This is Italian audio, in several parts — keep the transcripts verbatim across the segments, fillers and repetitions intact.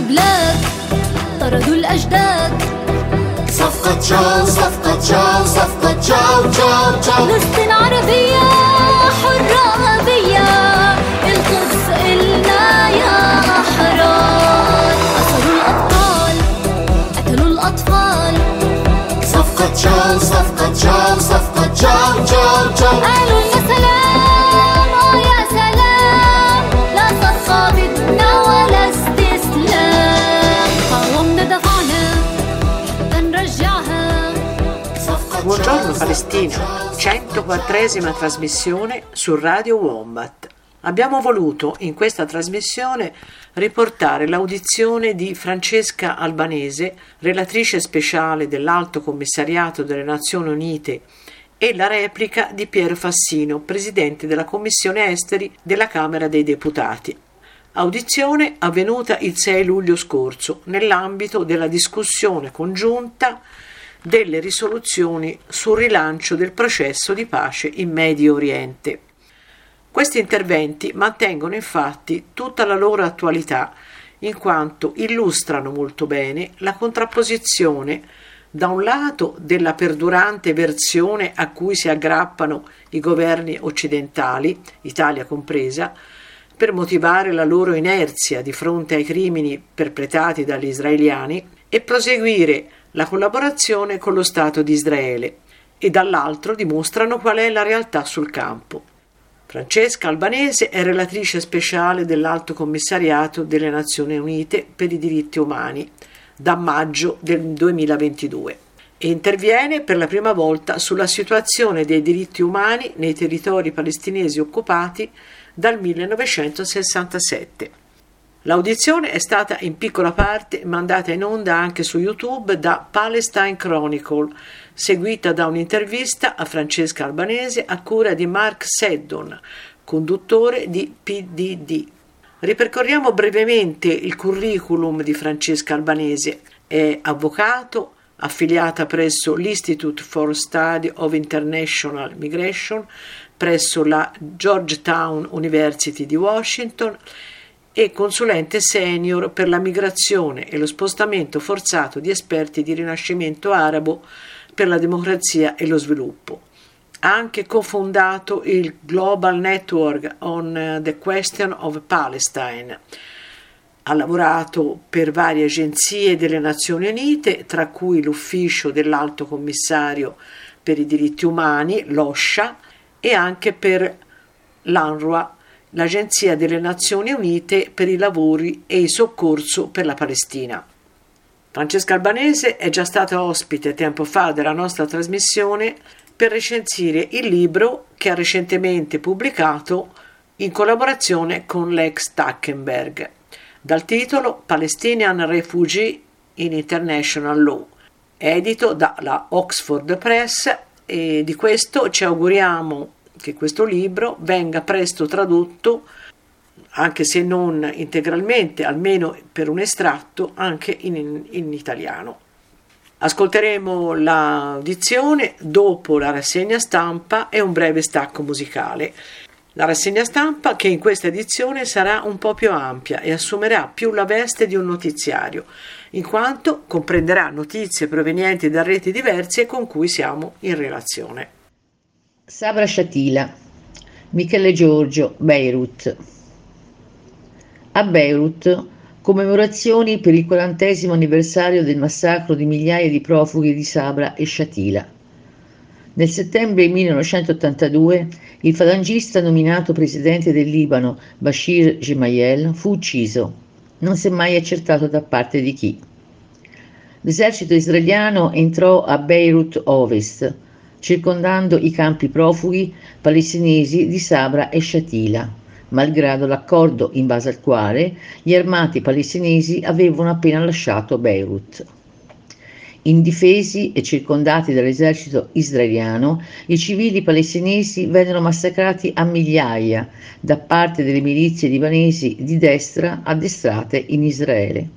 بلاد طردوا الأجداد. صفقة جاو صفقة جاو صفقة جاو جاو جاو. فلسطين عربية حرة أبية، القدس إلنا يا أحرار. أسروا الأبطال قتلوا الأطفال. صفقة جاو صفقة جاو صفقة جاو جاو جاو. قالوا يا سلام آه يا سلام، لا صفقة بدنا ولا استسلام. قاومنا دفعنا حتى نرجعها. Buongiorno Palestina, centoquattresima trasmissione su Radio Wombat. Abbiamo voluto in questa trasmissione riportare l'audizione di Francesca Albanese, relatrice speciale dell'Alto Commissariato delle Nazioni Unite, e la replica di Piero Fassino, presidente della Commissione Esteri della Camera dei Deputati. Audizione avvenuta il sei luglio scorso nell'ambito della discussione congiunta delle risoluzioni sul rilancio del processo di pace in Medio Oriente. Questi interventi mantengono infatti tutta la loro attualità, in quanto illustrano molto bene la contrapposizione da un lato della perdurante versione a cui si aggrappano i governi occidentali, Italia compresa, per motivare la loro inerzia di fronte ai crimini perpetrati dagli israeliani e proseguire la collaborazione con lo Stato di Israele, e dall'altro dimostrano qual è la realtà sul campo. Francesca Albanese è relatrice speciale dell'Alto Commissariato delle Nazioni Unite per i diritti umani da maggio del duemilaventidue e interviene per la prima volta sulla situazione dei diritti umani nei territori palestinesi occupati dal millenovecentosessantasette. L'audizione è stata in piccola parte mandata in onda anche su YouTube da Palestine Chronicle, seguita da un'intervista a Francesca Albanese a cura di Mark Seddon, conduttore di P D D. Ripercorriamo brevemente il curriculum di Francesca Albanese. È avvocato, affiliata presso l'Institute for Study of International Migration presso la Georgetown University di Washington e consulente senior per la migrazione e lo spostamento forzato di esperti di Rinascimento arabo per la democrazia e lo sviluppo. Ha anche cofondato il Global Network on the Question of Palestine. Ha lavorato per varie agenzie delle Nazioni Unite, tra cui l'Ufficio dell'Alto Commissario per i diritti umani, l'OSHA, e anche per l'UNRWA, l'Agenzia delle Nazioni Unite per i lavori e il soccorso per la Palestina. Francesca Albanese è già stata ospite tempo fa della nostra trasmissione per recensire il libro che ha recentemente pubblicato in collaborazione con Lex Stackenberg, dal titolo Palestinian Refugee in International Law, edito dalla Oxford Press, e di questo ci auguriamo che questo libro venga presto tradotto, anche se non integralmente, almeno per un estratto, anche in, in italiano. Ascolteremo l'audizione dopo la rassegna stampa e un breve stacco musicale. La rassegna stampa, che in questa edizione sarà un po' più ampia e assumerà più la veste di un notiziario, in quanto comprenderà notizie provenienti da reti diverse con cui siamo in relazione. Sabra Shatila, Michele Giorgio, Beirut. A Beirut, commemorazioni per il quarantesimo anniversario del massacro di migliaia di profughi di Sabra e Shatila. Nel settembre millenovecentottantadue il falangista nominato presidente del Libano, Bashir Gemayel, fu ucciso. Non si è mai accertato da parte di chi. L'esercito israeliano entrò a Beirut Ovest, circondando i campi profughi palestinesi di Sabra e Shatila, malgrado l'accordo in base al quale gli armati palestinesi avevano appena lasciato Beirut. Indifesi e circondati dall'esercito israeliano, i civili palestinesi vennero massacrati a migliaia da parte delle milizie libanesi di destra addestrate in Israele.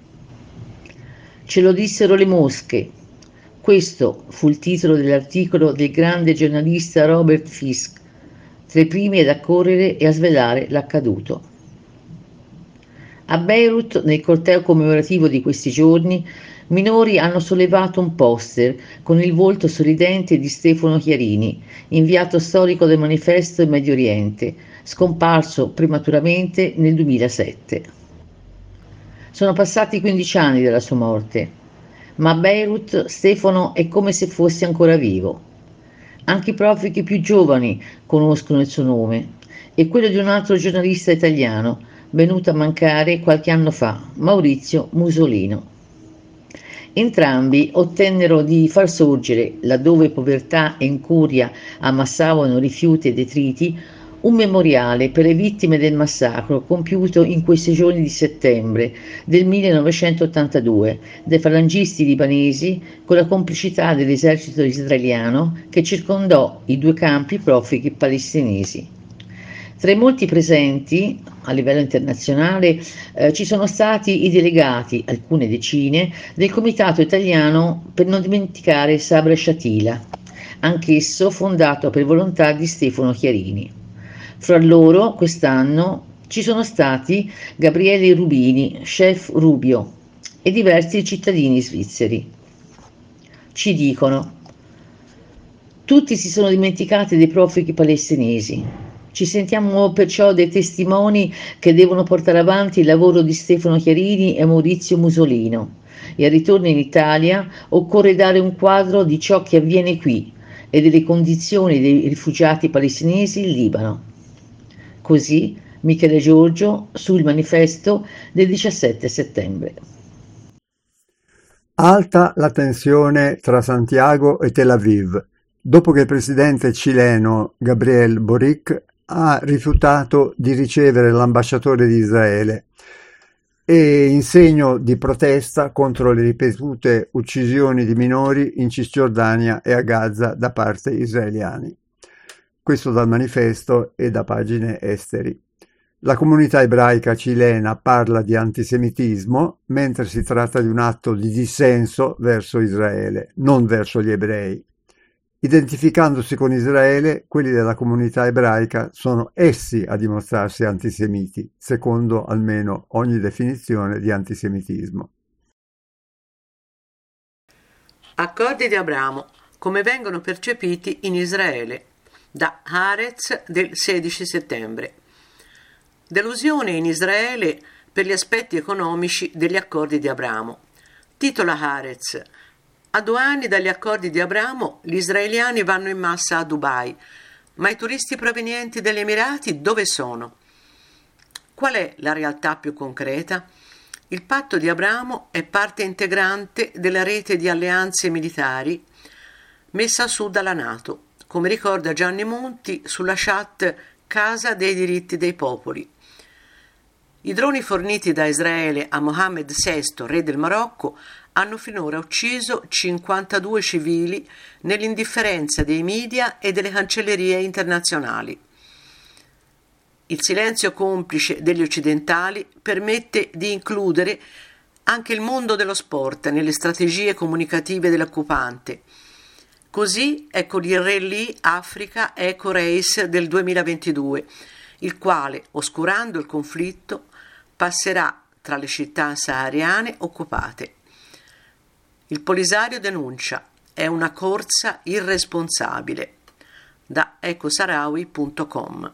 Ce lo dissero le mosche. Questo fu il titolo dell'articolo del grande giornalista Robert Fisk, tra i primi ad accorrere e a svelare l'accaduto. A Beirut, nel corteo commemorativo di questi giorni, minori hanno sollevato un poster con il volto sorridente di Stefano Chiarini, inviato storico del Manifesto del Medio Oriente, scomparso prematuramente nel duemilasette. Sono passati quindici anni dalla sua morte, ma a Beirut Stefano è come se fosse ancora vivo. Anche i profughi più giovani conoscono il suo nome e quello di un altro giornalista italiano venuto a mancare qualche anno fa, Maurizio Musolino. Entrambi ottennero di far sorgere, laddove povertà e incuria ammassavano rifiuti e detriti, un memoriale per le vittime del massacro compiuto in questi giorni di settembre del millenovecentottantadue dai falangisti libanesi con la complicità dell'esercito israeliano che circondò i due campi profughi palestinesi. Tra i molti presenti a livello internazionale eh, ci sono stati i delegati, alcune decine, del Comitato Italiano per non dimenticare Sabra Shatila, anch'esso fondato per volontà di Stefano Chiarini. Fra loro quest'anno ci sono stati Gabriele Rubini, chef Rubio, e diversi cittadini svizzeri. Ci dicono: tutti si sono dimenticati dei profughi palestinesi. Ci sentiamo perciò dei testimoni che devono portare avanti il lavoro di Stefano Chiarini e Maurizio Musolino, e al ritorno in Italia occorre dare un quadro di ciò che avviene qui e delle condizioni dei rifugiati palestinesi in Libano. Così Michele Giorgio sul Manifesto del diciassette settembre. Alta la tensione tra Santiago e Tel Aviv, dopo che il presidente cileno Gabriel Boric ha rifiutato di ricevere l'ambasciatore di Israele e in segno di protesta contro le ripetute uccisioni di minori in Cisgiordania e a Gaza da parte israeliani. Questo dal Manifesto e da pagine esteri. La comunità ebraica cilena parla di antisemitismo, mentre si tratta di un atto di dissenso verso Israele, non verso gli ebrei. Identificandosi con Israele, quelli della comunità ebraica sono essi a dimostrarsi antisemiti, secondo almeno ogni definizione di antisemitismo. Accordi di Abramo, come vengono percepiti in Israele, da Haaretz del sedici settembre. Delusione in Israele per gli aspetti economici degli accordi di Abramo. Titola Haaretz: a due anni dagli accordi di Abramo gli israeliani vanno in massa a Dubai, ma i turisti provenienti dagli Emirati dove sono? Qual è la realtà più concreta? Il patto di Abramo è parte integrante della rete di alleanze militari messa su dalla NATO, come ricorda Gianni Monti sulla chat Casa dei diritti dei popoli. I droni forniti da Israele a Mohammed sesto, re del Marocco, hanno finora ucciso cinquantadue civili nell'indifferenza dei media e delle cancellerie internazionali. Il silenzio complice degli occidentali permette di includere anche il mondo dello sport nelle strategie comunicative dell'occupante. Così ecco il Rally Africa Eco Race del duemilaventidue, il quale, oscurando il conflitto, passerà tra le città sahariane occupate. Il Polisario denuncia: è una corsa irresponsabile. Da ecosarawi punto com.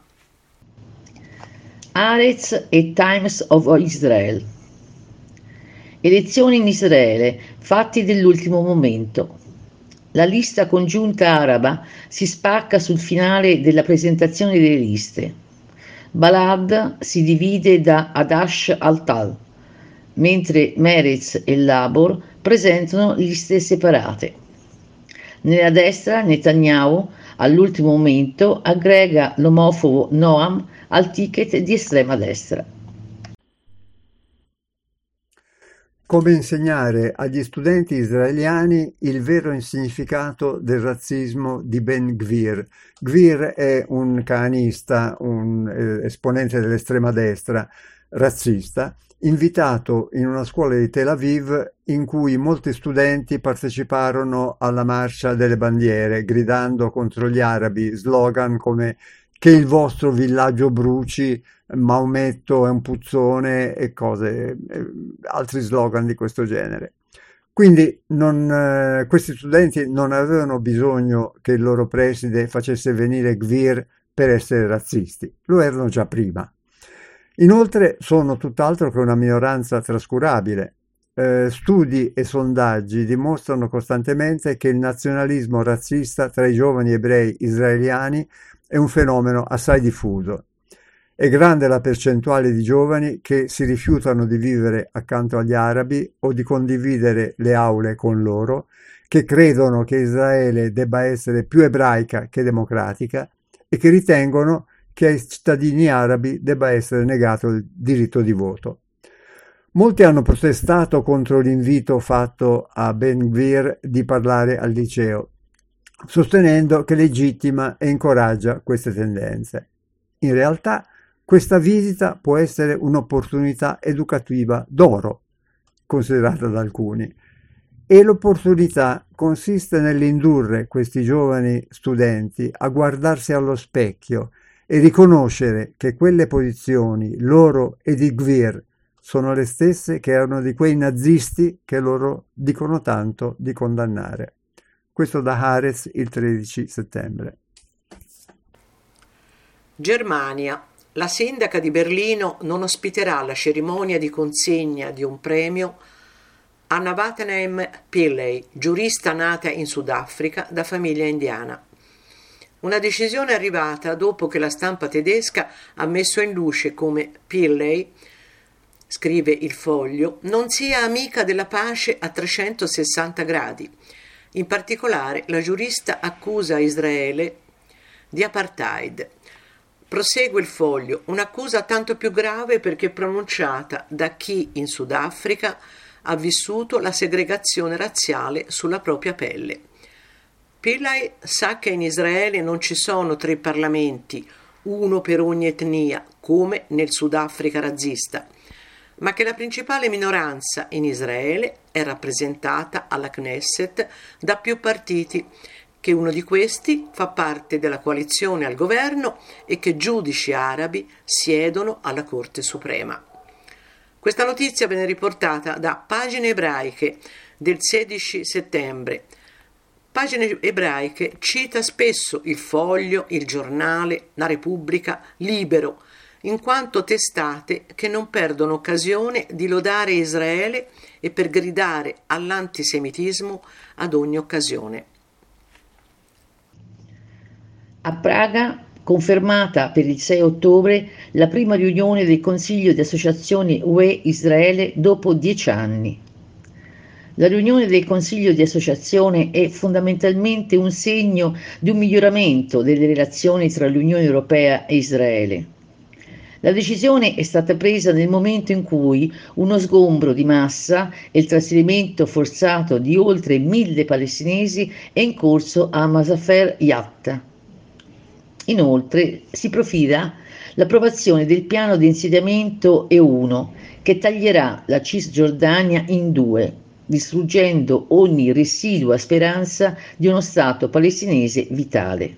Haaretz e Times of Israel. Elezioni in Israele, fatti dell'ultimo momento. La lista congiunta araba si spacca sul finale della presentazione delle liste. Balad si divide da Hadash al-Tal, mentre Meretz e Labor presentano liste separate. Nella destra Netanyahu all'ultimo momento aggrega l'omofobo Noam al ticket di estrema destra. Come insegnare agli studenti israeliani il vero significato del razzismo di Ben Gvir. Gvir è un coranista, un eh, esponente dell'estrema destra razzista, invitato in una scuola di Tel Aviv in cui molti studenti parteciparono alla marcia delle bandiere, gridando contro gli arabi slogan come che il vostro villaggio bruci, Maometto è un puzzone e cose, eh, altri slogan di questo genere. Quindi non, eh, questi studenti non avevano bisogno che il loro preside facesse venire Gvir per essere razzisti, lo erano già prima. Inoltre sono tutt'altro che una minoranza trascurabile. Eh, studi e sondaggi dimostrano costantemente che il nazionalismo razzista tra i giovani ebrei israeliani è un fenomeno assai diffuso. È grande la percentuale di giovani che si rifiutano di vivere accanto agli arabi o di condividere le aule con loro, che credono che Israele debba essere più ebraica che democratica e che ritengono che ai cittadini arabi debba essere negato il diritto di voto. Molti hanno protestato contro l'invito fatto a Ben Gvir di parlare al liceo, sostenendo che legittima e incoraggia queste tendenze. In realtà, questa visita può essere un'opportunità educativa d'oro, considerata da alcuni, e l'opportunità consiste nell'indurre questi giovani studenti a guardarsi allo specchio e riconoscere che quelle posizioni, loro e di Gvir, sono le stesse che erano di quei nazisti che loro dicono tanto di condannare. Questo da Haaretz il tredici settembre. Germania. La sindaca di Berlino non ospiterà la cerimonia di consegna di un premio a Navatnaam Pillay, giurista nata in Sudafrica da famiglia indiana. Una decisione arrivata dopo che la stampa tedesca ha messo in luce come Pillay, scrive il Foglio, non sia amica della pace a trecentosessanta gradi. In particolare, la giurista accusa Israele di apartheid. Prosegue il Foglio, un'accusa tanto più grave perché pronunciata da chi in Sudafrica ha vissuto la segregazione razziale sulla propria pelle. Pillay sa che in Israele non ci sono tre parlamenti, uno per ogni etnia, come nel Sudafrica razzista, ma che la principale minoranza in Israele è rappresentata alla Knesset da più partiti, che uno di questi fa parte della coalizione al governo e che giudici arabi siedono alla Corte Suprema. Questa notizia viene riportata da Pagine Ebraiche del sedici settembre. Pagine Ebraiche cita spesso il Foglio, il Giornale, la Repubblica, Libero, in quanto testate che non perdono occasione di lodare Israele e per gridare all'antisemitismo ad ogni occasione. A Praga, confermata per il sei ottobre la prima riunione del Consiglio di Associazione U E-Israele dopo dieci anni. La riunione del Consiglio di Associazione è fondamentalmente un segno di un miglioramento delle relazioni tra l'Unione Europea e Israele. La decisione è stata presa nel momento in cui uno sgombro di massa e il trasferimento forzato di oltre mille palestinesi è in corso a Masafer Yatta. Inoltre si profila l'approvazione del piano di insediamento E uno che taglierà la Cisgiordania in due, distruggendo ogni residua speranza di uno Stato palestinese vitale.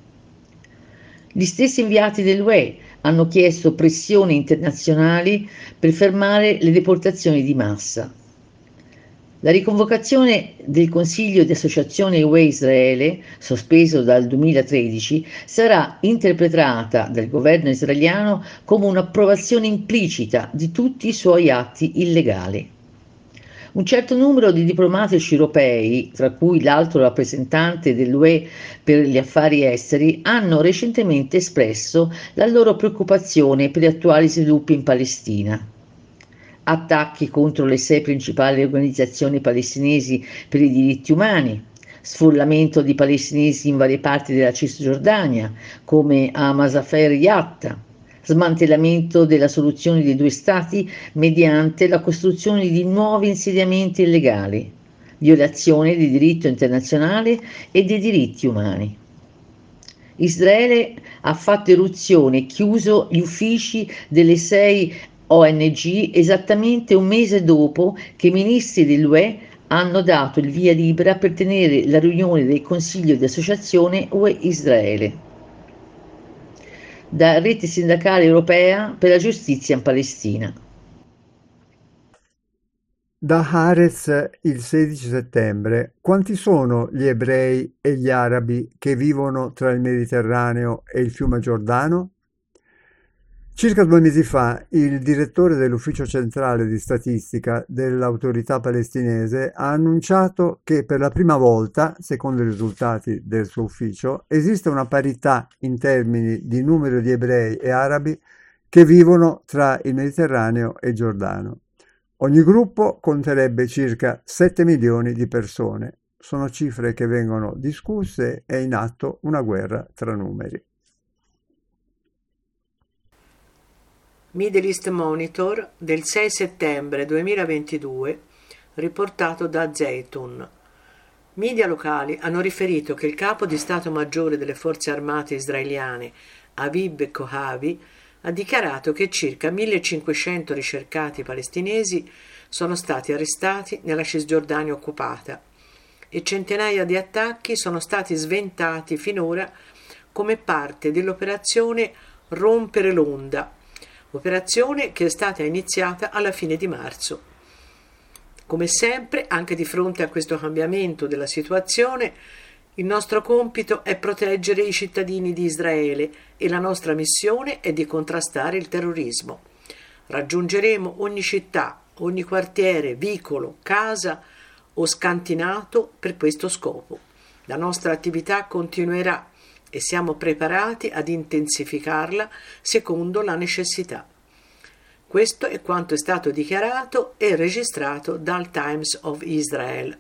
Gli stessi inviati dell'U E hanno chiesto pressioni internazionali per fermare le deportazioni di massa. La riconvocazione del Consiglio di Associazione U E-Israele, sospeso dal duemilatredici, sarà interpretata dal governo israeliano come un'approvazione implicita di tutti i suoi atti illegali. Un certo numero di diplomatici europei, tra cui l'alto rappresentante dell'U E per gli affari esteri, hanno recentemente espresso la loro preoccupazione per gli attuali sviluppi in Palestina. Attacchi contro le sei principali organizzazioni palestinesi per i diritti umani, sfollamento di palestinesi in varie parti della Cisgiordania, come a Masafer Yatta, smantellamento della soluzione dei due stati mediante la costruzione di nuovi insediamenti illegali, violazione del diritto internazionale e dei diritti umani. Israele ha fatto eruzione e chiuso gli uffici delle sei O N G esattamente un mese dopo che i ministri dell'U E hanno dato il via libera per tenere la riunione del Consiglio di Associazione U E-Israele. da Rete Sindacale Europea per la Giustizia in Palestina. Da Haaretz il sedici settembre: quanti sono gli ebrei e gli arabi che vivono tra il Mediterraneo e il fiume Giordano? Circa due mesi fa il direttore dell'Ufficio Centrale di Statistica dell'Autorità Palestinese ha annunciato che per la prima volta, secondo i risultati del suo ufficio, esiste una parità in termini di numero di ebrei e arabi che vivono tra il Mediterraneo e il Giordano. Ogni gruppo conterebbe circa sette milioni di persone. Sono cifre che vengono discusse e è in atto una guerra tra numeri. Middle East Monitor del sei settembre duemilaventidue, riportato da Zeytun. Media locali hanno riferito che il capo di Stato Maggiore delle Forze Armate israeliane, Aviv Kohavi, ha dichiarato che circa millecinquecento ricercati palestinesi sono stati arrestati nella Cisgiordania occupata e centinaia di attacchi sono stati sventati finora come parte dell'operazione Rompere l'Onda, operazione che è stata iniziata alla fine di marzo. Come sempre, anche di fronte a questo cambiamento della situazione, il nostro compito è proteggere i cittadini di Israele e la nostra missione è di contrastare il terrorismo. Raggiungeremo ogni città, ogni quartiere, vicolo, casa o scantinato per questo scopo. La nostra attività continuerà e siamo preparati ad intensificarla secondo la necessità. Questo è quanto è stato dichiarato e registrato dal Times of Israel.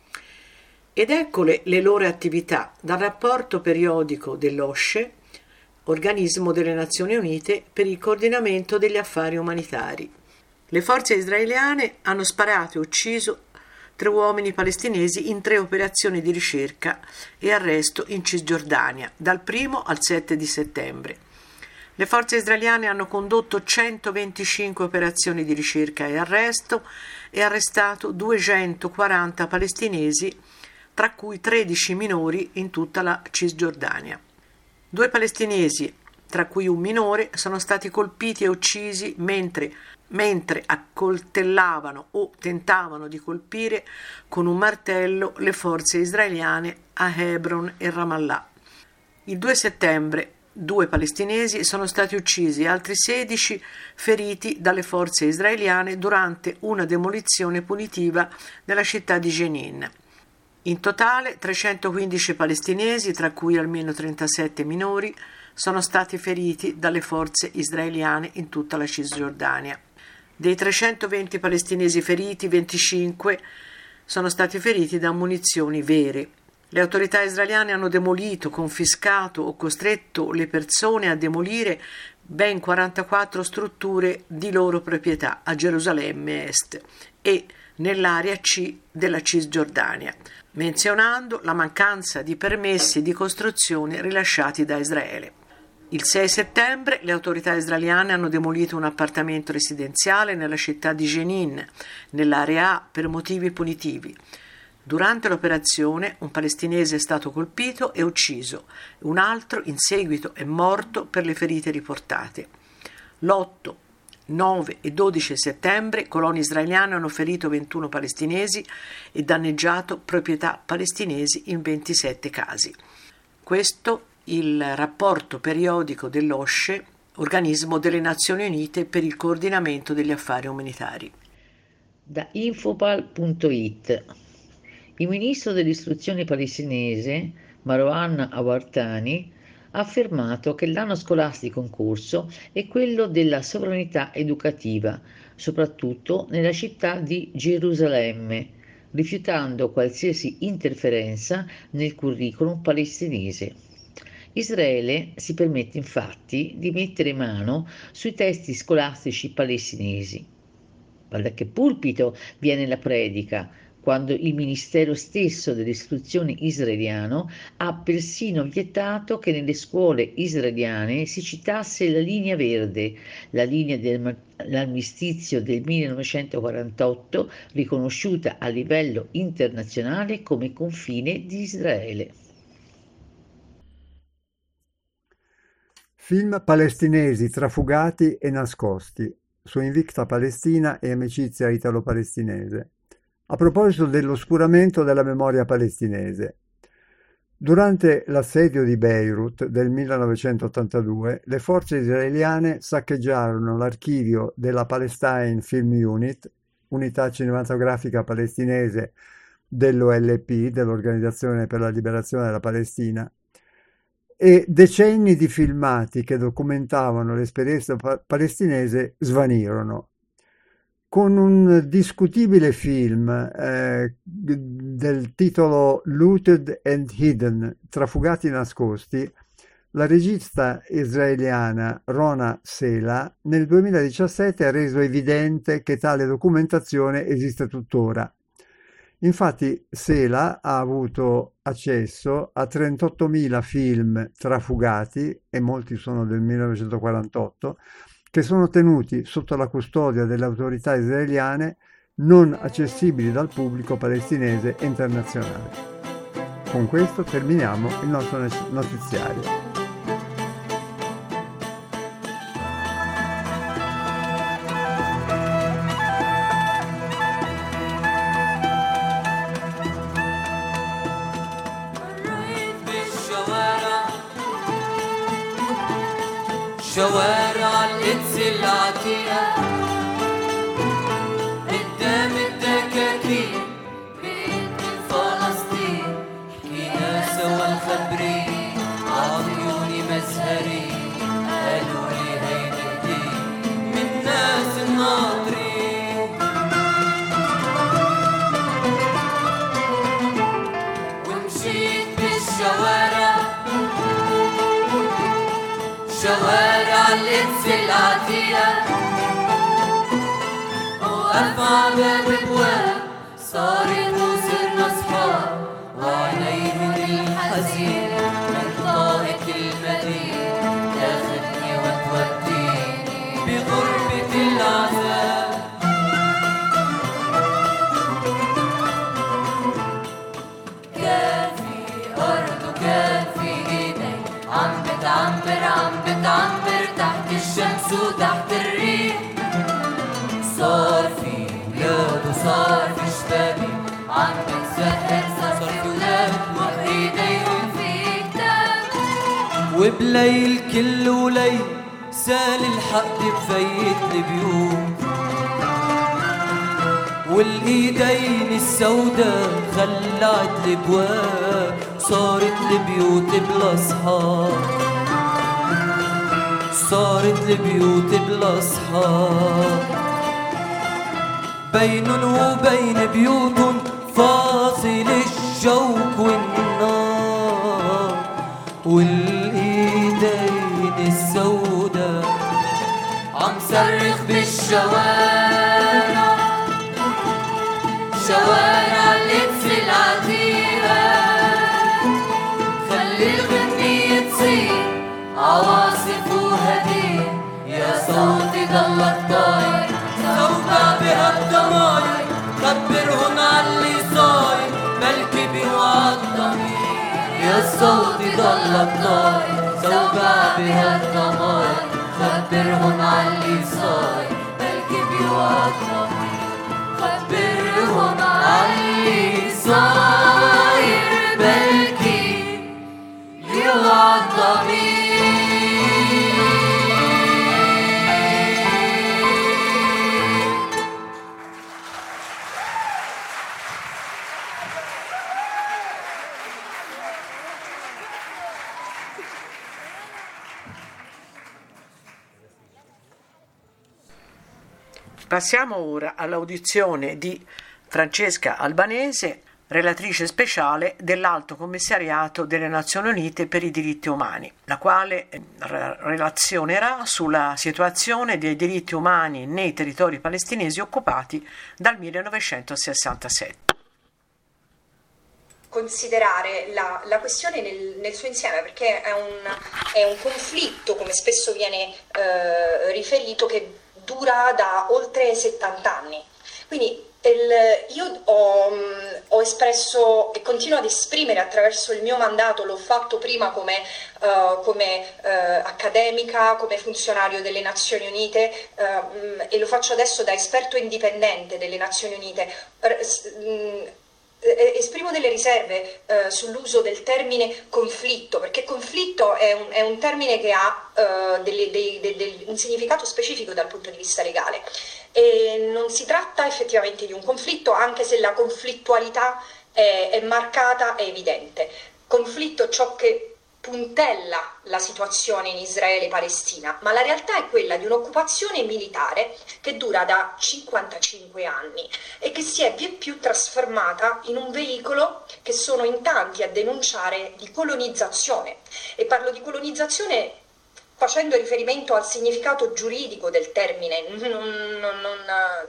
Ed eccole le loro attività dal rapporto periodico dell'OSCE, organismo delle Nazioni Unite per il coordinamento degli affari umanitari. Le forze israeliane hanno sparato e ucciso tre uomini palestinesi in tre operazioni di ricerca e arresto in Cisgiordania, dal primo al sette di settembre. Le forze israeliane hanno condotto centoventicinque operazioni di ricerca e arresto e arrestato duecentoquaranta palestinesi, tra cui tredici minori in tutta la Cisgiordania. Due palestinesi, tra cui un minore, sono stati colpiti e uccisi mentre, mentre accoltellavano o tentavano di colpire con un martello le forze israeliane a Hebron e Ramallah. Il due settembre due palestinesi sono stati uccisi e altri sedici feriti dalle forze israeliane durante una demolizione punitiva nella città di Jenin. In totale trecentoquindici palestinesi, tra cui almeno trentasette minori, sono stati feriti dalle forze israeliane in tutta la Cisgiordania. Dei trecentoventi palestinesi feriti, venticinque sono stati feriti da munizioni vere. Le autorità israeliane hanno demolito, confiscato o costretto le persone a demolire ben quarantaquattro strutture di loro proprietà a Gerusalemme Est e nell'area C della Cisgiordania, menzionando la mancanza di permessi di costruzione rilasciati da Israele. Il sei settembre le autorità israeliane hanno demolito un appartamento residenziale nella città di Jenin, nell'area A, per motivi punitivi. Durante l'operazione un palestinese è stato colpito e ucciso, un altro in seguito è morto per le ferite riportate. L'otto, nove e dodici settembre coloni israeliani hanno ferito ventuno palestinesi e danneggiato proprietà palestinesi in ventisette casi. Questo il rapporto periodico dell'OSCE, organismo delle Nazioni Unite per il coordinamento degli affari umanitari. Da infopal punto it. Il ministro dell'istruzione palestinese, Marwan Awartani, ha affermato che l'anno scolastico in corso è quello della sovranità educativa, soprattutto nella città di Gerusalemme, rifiutando qualsiasi interferenza nel curriculum palestinese. Israele si permette infatti di mettere mano sui testi scolastici palestinesi. Ma da che pulpito viene la predica, quando il Ministero stesso dell'istruzione israeliano ha persino vietato che nelle scuole israeliane si citasse la linea verde, la linea dell'armistizio del millenovecentoquarantotto, riconosciuta a livello internazionale come confine di Israele. Film palestinesi trafugati e nascosti, su Invicta Palestina e Amicizia italo-palestinese. A proposito dell'oscuramento della memoria palestinese. Durante l'assedio di Beirut del millenovecentottantadue, le forze israeliane saccheggiarono l'archivio della Palestine Film Unit, unità cinematografica palestinese dell'O L P, dell'Organizzazione per la Liberazione della Palestina, e decenni di filmati che documentavano l'esperienza pa- palestinese svanirono. Con un discutibile film eh, del titolo Looted and Hidden, Trafugati nascosti, la regista israeliana Rona Sela nel duemiladiciassette ha reso evidente che tale documentazione esiste tuttora. Infatti Sela ha avuto accesso a trentottomila film trafugati, e molti sono del millenovecentoquarantotto, che sono tenuti sotto la custodia delle autorità israeliane, non accessibili dal pubblico palestinese e internazionale. Con questo terminiamo il nostro notiziario. شوارع القدس العتيقة قدام الدكاكين بيت فلسطين حكينا سوا الخبرين عطيوني مزهرين قالوا لي هيدا جديد من ناس الناطرين ومشيت بالشوارع شوارع القدس العتيقة وقف عباب بواب صارت وصرنا صحاب وعليهم الحزين من طائق المدينة تاخدني وتوديني بغربة العذاب كان في أرض وكان في إيدي عم بتعمر عم بتعمر تحت الشمس وتحت الريح صار في بلاد وصار في شبابي عم بتزهر صار في ولاد وبإيديهم في كتاب وبليل كل وليل سال الحق بفيت البيوت والايدين السوداء خلعت الابواب صارت البيوت بلا اصحاب صارت البيوت بلا اصحاب بينن وبين بيوتن فاصل الشوك والنار والايدين السوداء عم صرخ بالشوارع شوارع القدس العتيقة خلي الغنية تصير عواصف وهدير يا صوتي ضلك طاير زوجة بها الضماير خبرهن عاللي صاير بلكي بوعى الضمير يا صوتي ضلك طاير زوجة بها الضماير خبرهن عاللي صاير بلكي بوعى الضمير خبرهم عاللي صاير بلكي يوعى الضمير. Passiamo ora all'audizione di Francesca Albanese, relatrice speciale dell'Alto Commissariato delle Nazioni Unite per i diritti umani, la quale relazionerà sulla situazione dei diritti umani nei territori palestinesi occupati dal millenovecentosessantasette. Considerare la, la questione nel, nel suo insieme, perché è un, è un conflitto, come spesso viene eh, riferito, che dura da oltre settanta anni. Quindi il, io ho, ho espresso e continuo ad esprimere attraverso il mio mandato, l'ho fatto prima come, uh, come uh, accademica, come funzionario delle Nazioni Unite uh, e lo faccio adesso da esperto indipendente delle Nazioni Unite. Esprimo delle riserve eh, sull'uso del termine conflitto, perché conflitto è un, è un termine che ha eh, delle, dei, dei, dei, un significato specifico dal punto di vista legale e non si tratta effettivamente di un conflitto, anche se la conflittualità è, è marcata, è evidente. Conflitto è ciò che puntella la situazione in Israele e Palestina, ma la realtà è quella di un'occupazione militare che dura da cinquantacinque anni e che si è vieppiù trasformata in un veicolo che sono in tanti a denunciare di colonizzazione. E parlo di colonizzazione facendo riferimento al significato giuridico del termine, non, non, non,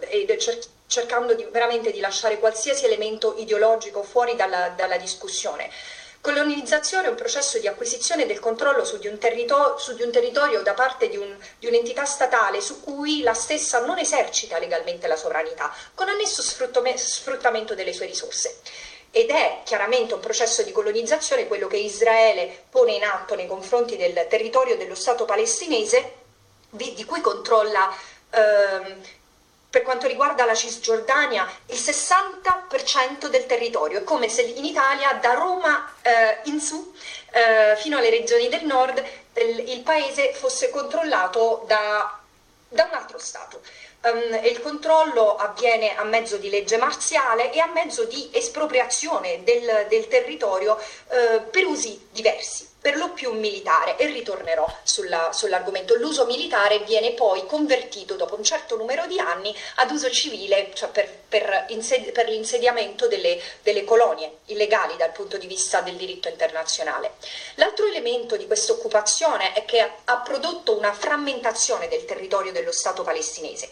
e cercando di, veramente di lasciare qualsiasi elemento ideologico fuori dalla, dalla discussione. Colonizzazione è un processo di acquisizione del controllo su di un, territorio, su di un territorio da parte di, un, di un'entità statale su cui la stessa non esercita legalmente la sovranità, con annesso sfruttamento delle sue risorse. Ed è chiaramente un processo di colonizzazione quello che Israele pone in atto nei confronti del territorio dello Stato palestinese, di, di cui controlla ehm, per quanto riguarda la Cisgiordania il sessanta per cento del territorio. È come se in Italia da Roma eh, in su eh, fino alle regioni del nord il, il paese fosse controllato da, da un altro Stato. Um, e il controllo avviene a mezzo di legge marziale e a mezzo di espropriazione del, del territorio eh, per usi diversi, per lo più militare, e ritornerò sulla, sull'argomento. L'uso militare viene poi convertito dopo un certo numero di anni ad uso civile, cioè per, per, insed- per l'insediamento delle, delle colonie illegali dal punto di vista del diritto internazionale. L'altro elemento di questa occupazione è che ha prodotto una frammentazione del territorio dello Stato palestinese.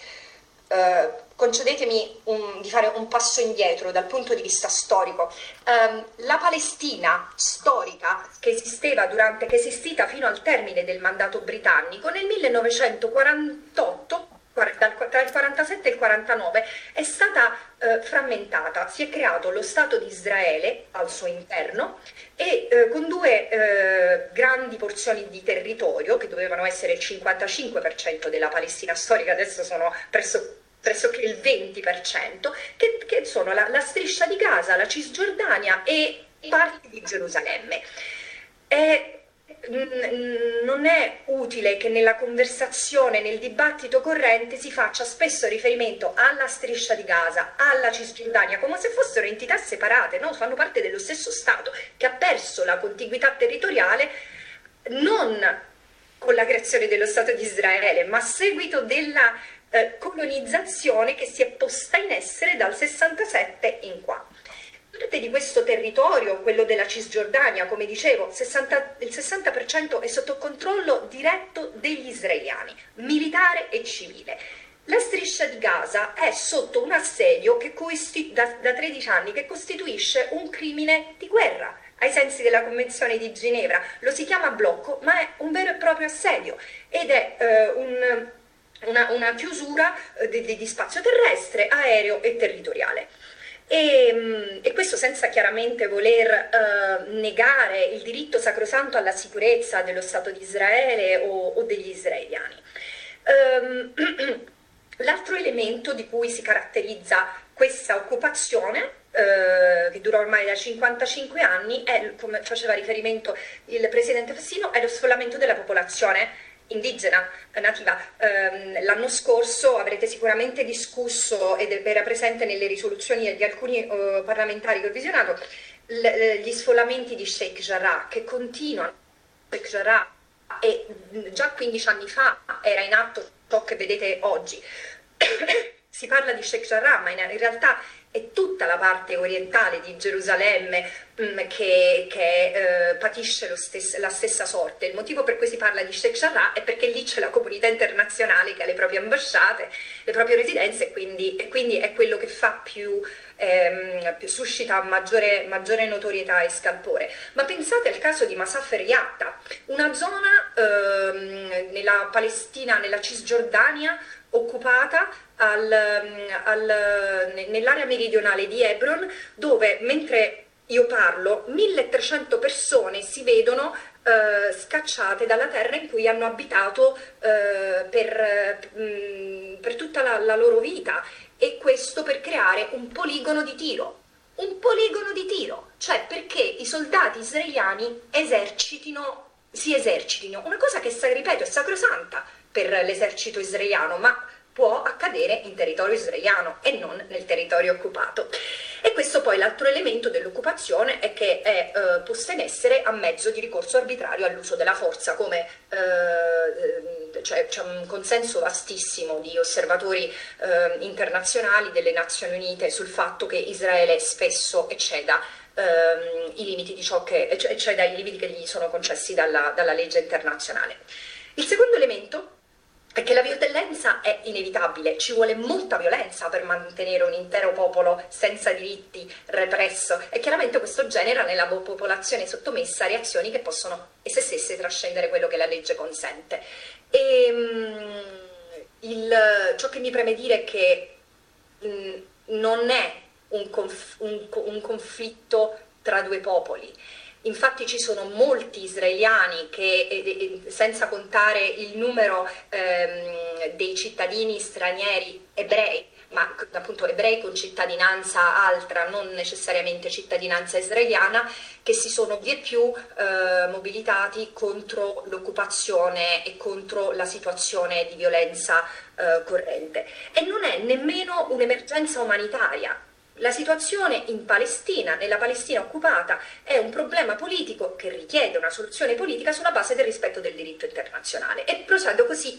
Uh, concedetemi un, di fare un passo indietro dal punto di vista storico. Um, la Palestina storica che esisteva durante, che è esistita fino al termine del mandato britannico nel millenovecentoquarantotto, tra il quarantasette e il quarantanove, è stata uh, frammentata. Si è creato lo Stato di Israele al suo interno e uh, con due uh, grandi porzioni di territorio che dovevano essere il cinquantacinque per cento della Palestina storica, adesso sono presso pressoché il venti per cento, che, che sono la, la striscia di Gaza, la Cisgiordania e parti di Gerusalemme. E, mh, non è utile che nella conversazione, nel dibattito corrente si faccia spesso riferimento alla striscia di Gaza, alla Cisgiordania, come se fossero entità separate, no? Fanno parte dello stesso Stato che ha perso la contiguità territoriale non con la creazione dello Stato di Israele, ma a seguito della Eh, colonizzazione che si è posta in essere dal sessantasette in qua. Parte di questo territorio, quello della Cisgiordania, come dicevo, sessanta, il sessanta per cento è sotto controllo diretto degli israeliani, militare e civile. La striscia di Gaza è sotto un assedio che coisti- da, da tredici anni che costituisce un crimine di guerra ai sensi della Convenzione di Ginevra. Lo si chiama blocco, ma è un vero e proprio assedio ed è eh, un Una, una chiusura eh, di, di spazio terrestre, aereo e territoriale. E, e questo senza chiaramente voler eh, negare il diritto sacrosanto alla sicurezza dello Stato di Israele o, o degli israeliani. Um, l'altro elemento di cui si caratterizza questa occupazione, eh, che dura ormai da cinquantacinque anni, è, come faceva riferimento il presidente Fassino, è lo sfollamento della popolazione indigena, nativa. Um, l'anno scorso avrete sicuramente discusso ed era presente nelle risoluzioni di alcuni uh, parlamentari che ho visionato l- gli sfollamenti di Sheikh Jarrah che continuano. Sheikh Jarrah e già quindici anni fa era in atto ciò che vedete oggi. Si parla di Sheikh Jarrah, ma in, in realtà è tutta la parte orientale di Gerusalemme mh, che, che eh, patisce lo stes- la stessa sorte. Il motivo per cui si parla di Sheikh Jarrah è perché lì c'è la comunità internazionale che ha le proprie ambasciate, le proprie residenze, e quindi, e quindi è quello che fa più, ehm, più suscita maggiore, maggiore notorietà e scalpore. Ma pensate al caso di Masafer Yatta, una zona ehm, nella Palestina, nella Cisgiordania, occupata al, al, nell'area meridionale di Hebron, dove mentre io parlo milletrecento persone si vedono eh, scacciate dalla terra in cui hanno abitato eh, per, mh, per tutta la, la loro vita, e questo per creare un poligono di tiro. Un poligono di tiro, cioè perché i soldati israeliani esercitino, si esercitino, una cosa che, ripeto, è sacrosanta per l'esercito israeliano, ma può accadere in territorio israeliano e non nel territorio occupato. E questo poi, l'altro elemento dell'occupazione è che è eh, posta in essere a mezzo di ricorso arbitrario all'uso della forza, come eh, cioè, c'è un consenso vastissimo di osservatori eh, internazionali delle Nazioni Unite sul fatto che Israele spesso ecceda ehm, i limiti di ciò che ecceda i limiti che gli sono concessi dalla, dalla legge internazionale. Il secondo elemento è che la violenza è inevitabile, ci vuole molta violenza per mantenere un intero popolo senza diritti, represso, e chiaramente questo genera nella popolazione sottomessa reazioni che possono esse stesse trascendere quello che la legge consente. E, um, il, ciò che mi preme dire è che um, non è un, conf- un, un conflitto tra due popoli. Infatti ci sono molti israeliani che, senza contare il numero ehm, dei cittadini stranieri ebrei, ma appunto ebrei con cittadinanza altra, non necessariamente cittadinanza israeliana, che si sono vie più eh, mobilitati contro l'occupazione e contro la situazione di violenza eh, corrente. E non è nemmeno un'emergenza umanitaria. La situazione in Palestina, nella Palestina occupata, è un problema politico che richiede una soluzione politica sulla base del rispetto del diritto internazionale. E procedo così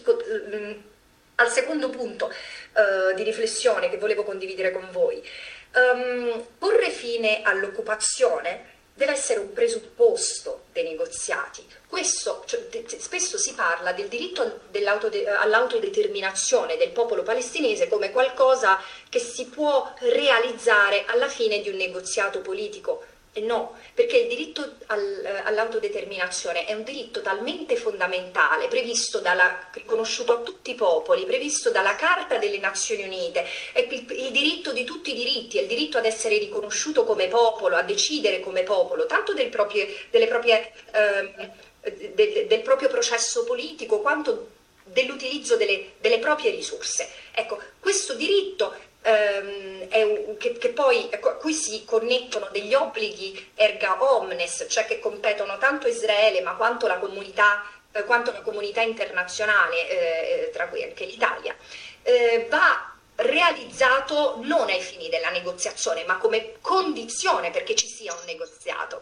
al secondo punto uh, di riflessione che volevo condividere con voi. Um, porre fine all'occupazione deve essere un presupposto dei negoziati. Questo, cioè, spesso si parla del diritto all'autodeterminazione del popolo palestinese come qualcosa che si può realizzare alla fine di un negoziato politico. E no, perché il diritto al, all'autodeterminazione è un diritto talmente fondamentale, previsto dalla, riconosciuto a tutti i popoli, previsto dalla Carta delle Nazioni Unite, è il, il diritto di tutti i diritti, è il diritto ad essere riconosciuto come popolo, a decidere come popolo, tanto del proprie, delle proprie, eh, del, del proprio processo politico, quanto dell'utilizzo delle, delle proprie risorse. Ecco, questo diritto Ehm, è un, che, che poi ecco, a cui si connettono degli obblighi erga omnes, cioè che competono tanto Israele ma quanto la comunità, eh, quanto la comunità internazionale, eh, tra cui anche l'Italia, eh, va realizzato non ai fini della negoziazione ma come condizione perché ci sia un negoziato.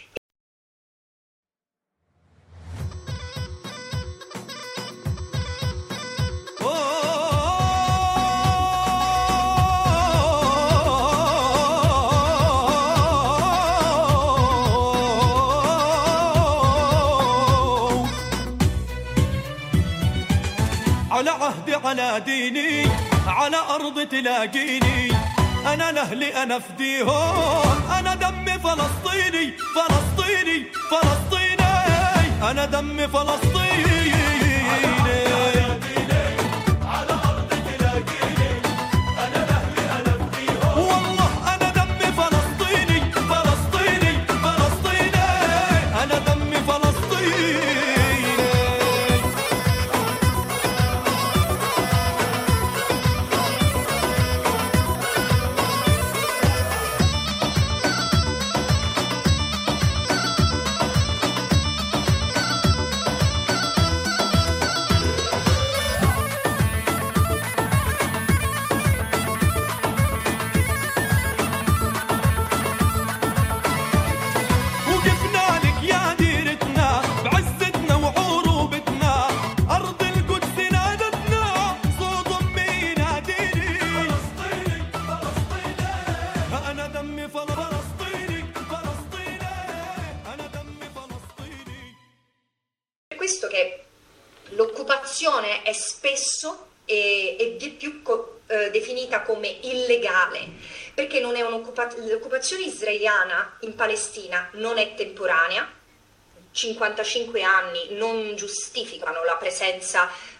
على عهدي على ديني على أرض تلاقيني أنا لأهلي أنا فديهم أنا دمي فلسطيني فلسطيني فلسطيني أنا دمي فلسطيني على أرض تلاقيني أنا لأهلي أنا فديهم والله أنا دمي فلسطيني فلسطيني فلسطيني أنا دمي فلسطيني L'occupazione è spesso e, e di più co, eh, definita come illegale, perché non è un'occupazione, l'occupazione israeliana in Palestina non è temporanea, cinquantacinque anni non giustificano la presenza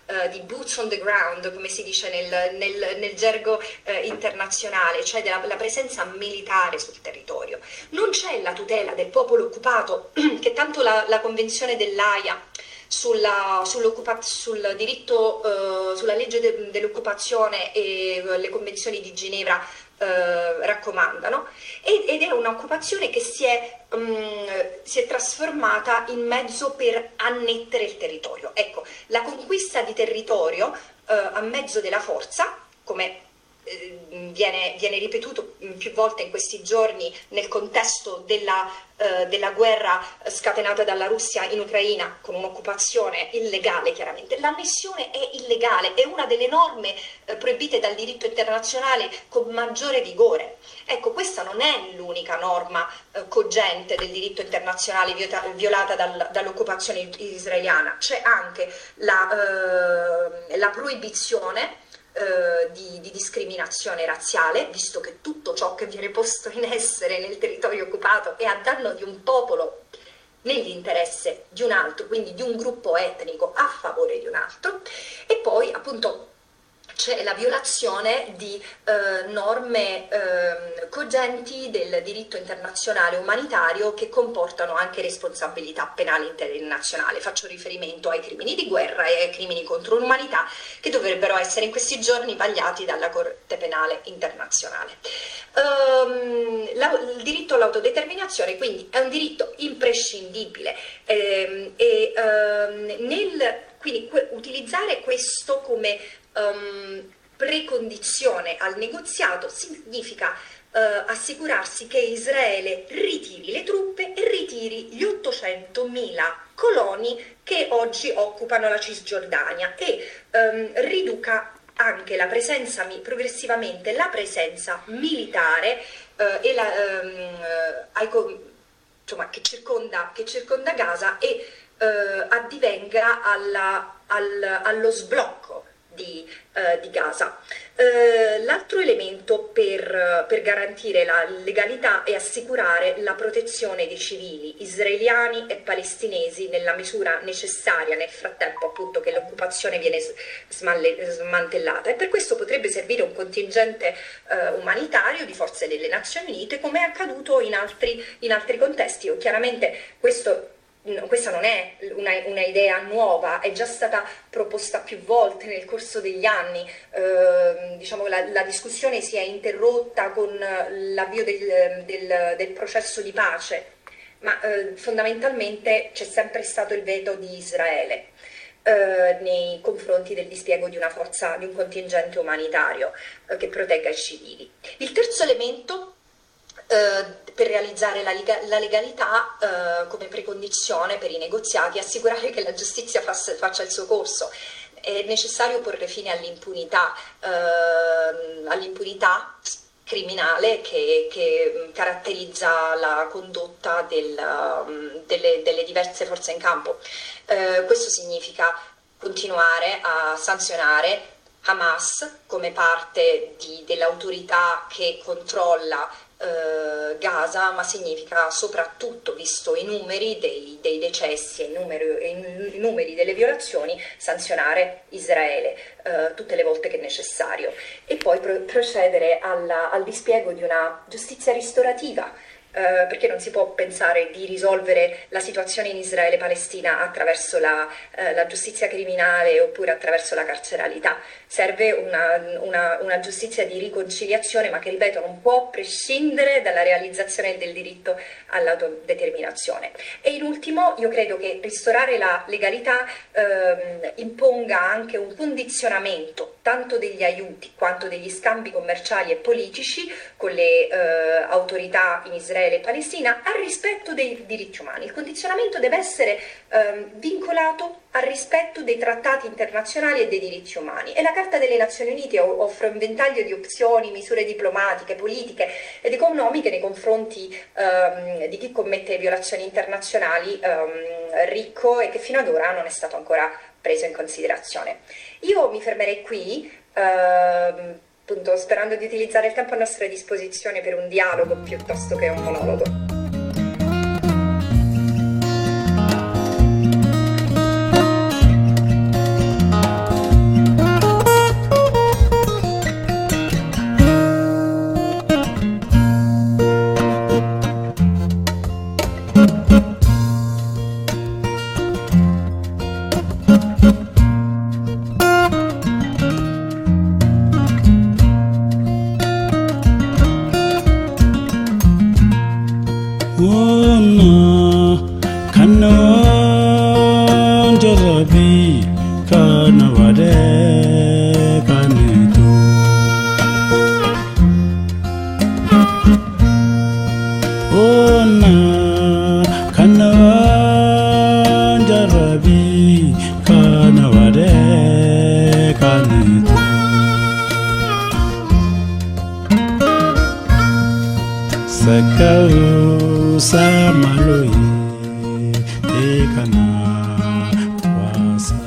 eh, di boots on the ground, come si dice nel, nel, nel gergo eh, internazionale, cioè della la presenza militare sul territorio. Non c'è la tutela del popolo occupato, che tanto la, la Convenzione dell'Aia Sulla, sul diritto, uh, sulla legge de, dell'occupazione e le convenzioni di Ginevra uh, raccomandano, ed, ed è un'occupazione che si è, um, si è trasformata in mezzo per annettere il territorio. Ecco, la conquista di territorio uh, a mezzo della forza, come Viene, viene ripetuto più volte in questi giorni nel contesto della, eh, della guerra scatenata dalla Russia in Ucraina, con un'occupazione illegale chiaramente. L'annessione è illegale, è una delle norme eh, proibite dal diritto internazionale con maggiore vigore. Ecco, questa non è l'unica norma eh, cogente del diritto internazionale viota, violata dal, dall'occupazione israeliana. C'è anche la, eh, la proibizione Uh, di, di discriminazione razziale, visto che tutto ciò che viene posto in essere nel territorio occupato è a danno di un popolo nell'interesse di un altro, quindi di un gruppo etnico a favore di un altro. E poi appunto c'è la violazione di eh, norme eh, cogenti del diritto internazionale umanitario che comportano anche responsabilità penale internazionale. Faccio riferimento ai crimini di guerra e ai crimini contro l'umanità, che dovrebbero essere in questi giorni vagliati dalla Corte Penale Internazionale. Um, la, il diritto all'autodeterminazione quindi è un diritto imprescindibile ehm, e ehm, nel, quindi que, utilizzare questo come Um, precondizione al negoziato significa uh, assicurarsi che Israele ritiri le truppe e ritiri gli ottocentomila coloni che oggi occupano la Cisgiordania e um, riduca anche la presenza, progressivamente la presenza militare uh, e la, um, insomma, che, circonda, che circonda Gaza e uh, addivenga alla, al, allo sblocco Di, uh, di Gaza. Uh, l'altro elemento per, per garantire la legalità è assicurare la protezione dei civili israeliani e palestinesi nella misura necessaria nel frattempo appunto che l'occupazione viene smalle, smantellata, e per questo potrebbe servire un contingente uh, umanitario di forze delle Nazioni Unite, come è accaduto in altri, in altri contesti. O chiaramente questo Questa non è una, una idea nuova, è già stata proposta più volte nel corso degli anni. Eh, diciamo la, la discussione si è interrotta con l'avvio del, del, del processo di pace, ma eh, fondamentalmente c'è sempre stato il veto di Israele eh, nei confronti del dispiego di una forza, di un contingente umanitario eh, che protegga i civili. Il terzo elemento Uh, per realizzare la, lega- la legalità uh, come precondizione per i negoziati, assicurare che la giustizia fass- faccia il suo corso. È necessario porre fine all'impunità, uh, all'impunità criminale che, che caratterizza la condotta del, um, delle, delle diverse forze in campo. Uh, questo significa continuare a sanzionare Hamas come parte di, dell'autorità che controlla Uh, Gaza, ma significa soprattutto, visto i numeri dei, dei decessi e i numeri, i numeri delle violazioni, sanzionare Israele uh, tutte le volte che è necessario, e poi pro- procedere alla, al dispiego di una giustizia ristorativa. Uh, perché non si può pensare di risolvere la situazione in Israele-Palestina attraverso la, uh, la giustizia criminale oppure attraverso la carceralità. Serve una, una, una giustizia di riconciliazione, ma che, ripeto, non può prescindere dalla realizzazione del diritto all'autodeterminazione. E in ultimo, io credo che ristorare la legalità uh, imponga anche un condizionamento tanto degli aiuti quanto degli scambi commerciali e politici con le uh, autorità in Israele e Palestina al rispetto dei diritti umani. Il condizionamento deve essere ehm, vincolato al rispetto dei trattati internazionali e dei diritti umani, e la Carta delle Nazioni Unite offre un ventaglio di opzioni, misure diplomatiche, politiche ed economiche nei confronti ehm, di chi commette violazioni internazionali ehm, ricco e che fino ad ora non è stato ancora preso in considerazione. Io mi fermerei qui, ehm, appunto sperando di utilizzare il tempo a nostra disposizione per un dialogo piuttosto che un monologo. Sakau samaloi ekana wasa.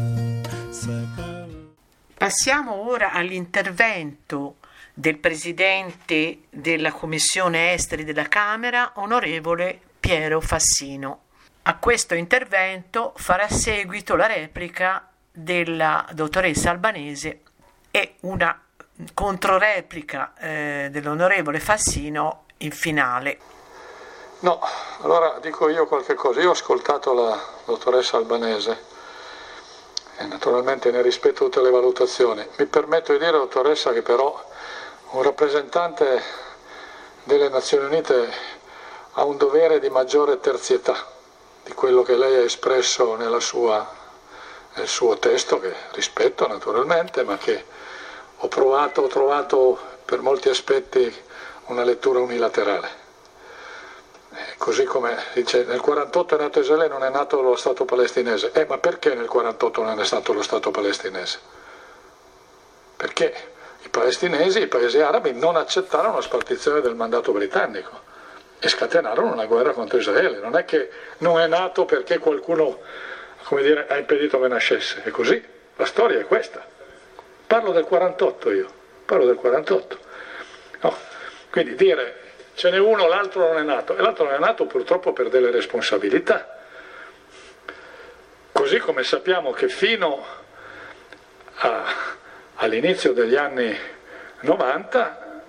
Passiamo ora all'intervento del Presidente della Commissione Esteri della Camera, onorevole Piero Fassino. A questo intervento farà seguito la replica della dottoressa Albanese e una controreplica eh, dell'onorevole Fassino in finale. No, allora dico io qualche cosa. Io ho ascoltato la dottoressa Albanese e naturalmente ne rispetto tutte le valutazioni. Mi permetto di dire, dottoressa, che però un rappresentante delle Nazioni Unite ha un dovere di maggiore terzietà di quello che lei ha espresso nella sua, nel suo testo, che rispetto naturalmente, ma che ho provato, ho trovato per molti aspetti una lettura unilaterale. Eh, così come dice, nel quarantotto è nato Israele, non è nato lo Stato palestinese. Eh, ma perché nel quarantotto non è stato lo Stato palestinese? Perché i palestinesi, i paesi arabi, non accettarono la spartizione del mandato britannico e scatenarono una guerra contro Israele. Non è che non è nato perché qualcuno, come dire, ha impedito che nascesse. È così, la storia è questa. Parlo del quarantotto io, parlo del quarantotto. No. Quindi dire ce n'è uno, l'altro non è nato, e l'altro non è nato purtroppo per delle responsabilità. Così come sappiamo che fino a, all'inizio degli anni novanta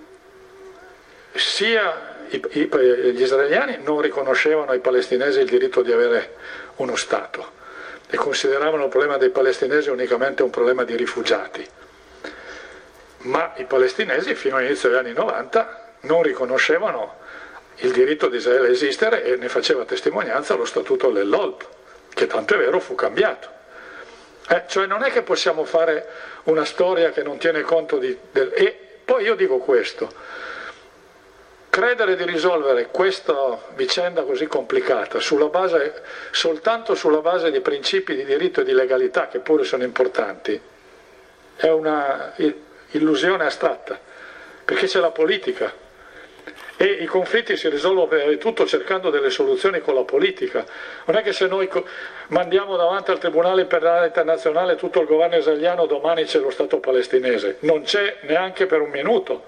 sia i, i, gli israeliani non riconoscevano ai palestinesi il diritto di avere uno Stato e consideravano il problema dei palestinesi unicamente un problema di rifugiati. Ma i palestinesi fino all'inizio degli anni novanta non riconoscevano il diritto di Israele a esistere e ne faceva testimonianza lo statuto dell'O L P, che tanto è vero fu cambiato. Eh, cioè non è che possiamo fare una storia che non tiene conto di... Del, e poi io dico questo, credere di risolvere questa vicenda così complicata sulla base, soltanto sulla base di principi di diritto e di legalità, che pure sono importanti, è una illusione astratta, perché c'è la politica e i conflitti si risolvono prima di tutto cercando delle soluzioni con la politica. Non è che se noi mandiamo davanti al Tribunale Penale Internazionale tutto il governo israeliano, domani c'è lo Stato palestinese, non c'è neanche per un minuto.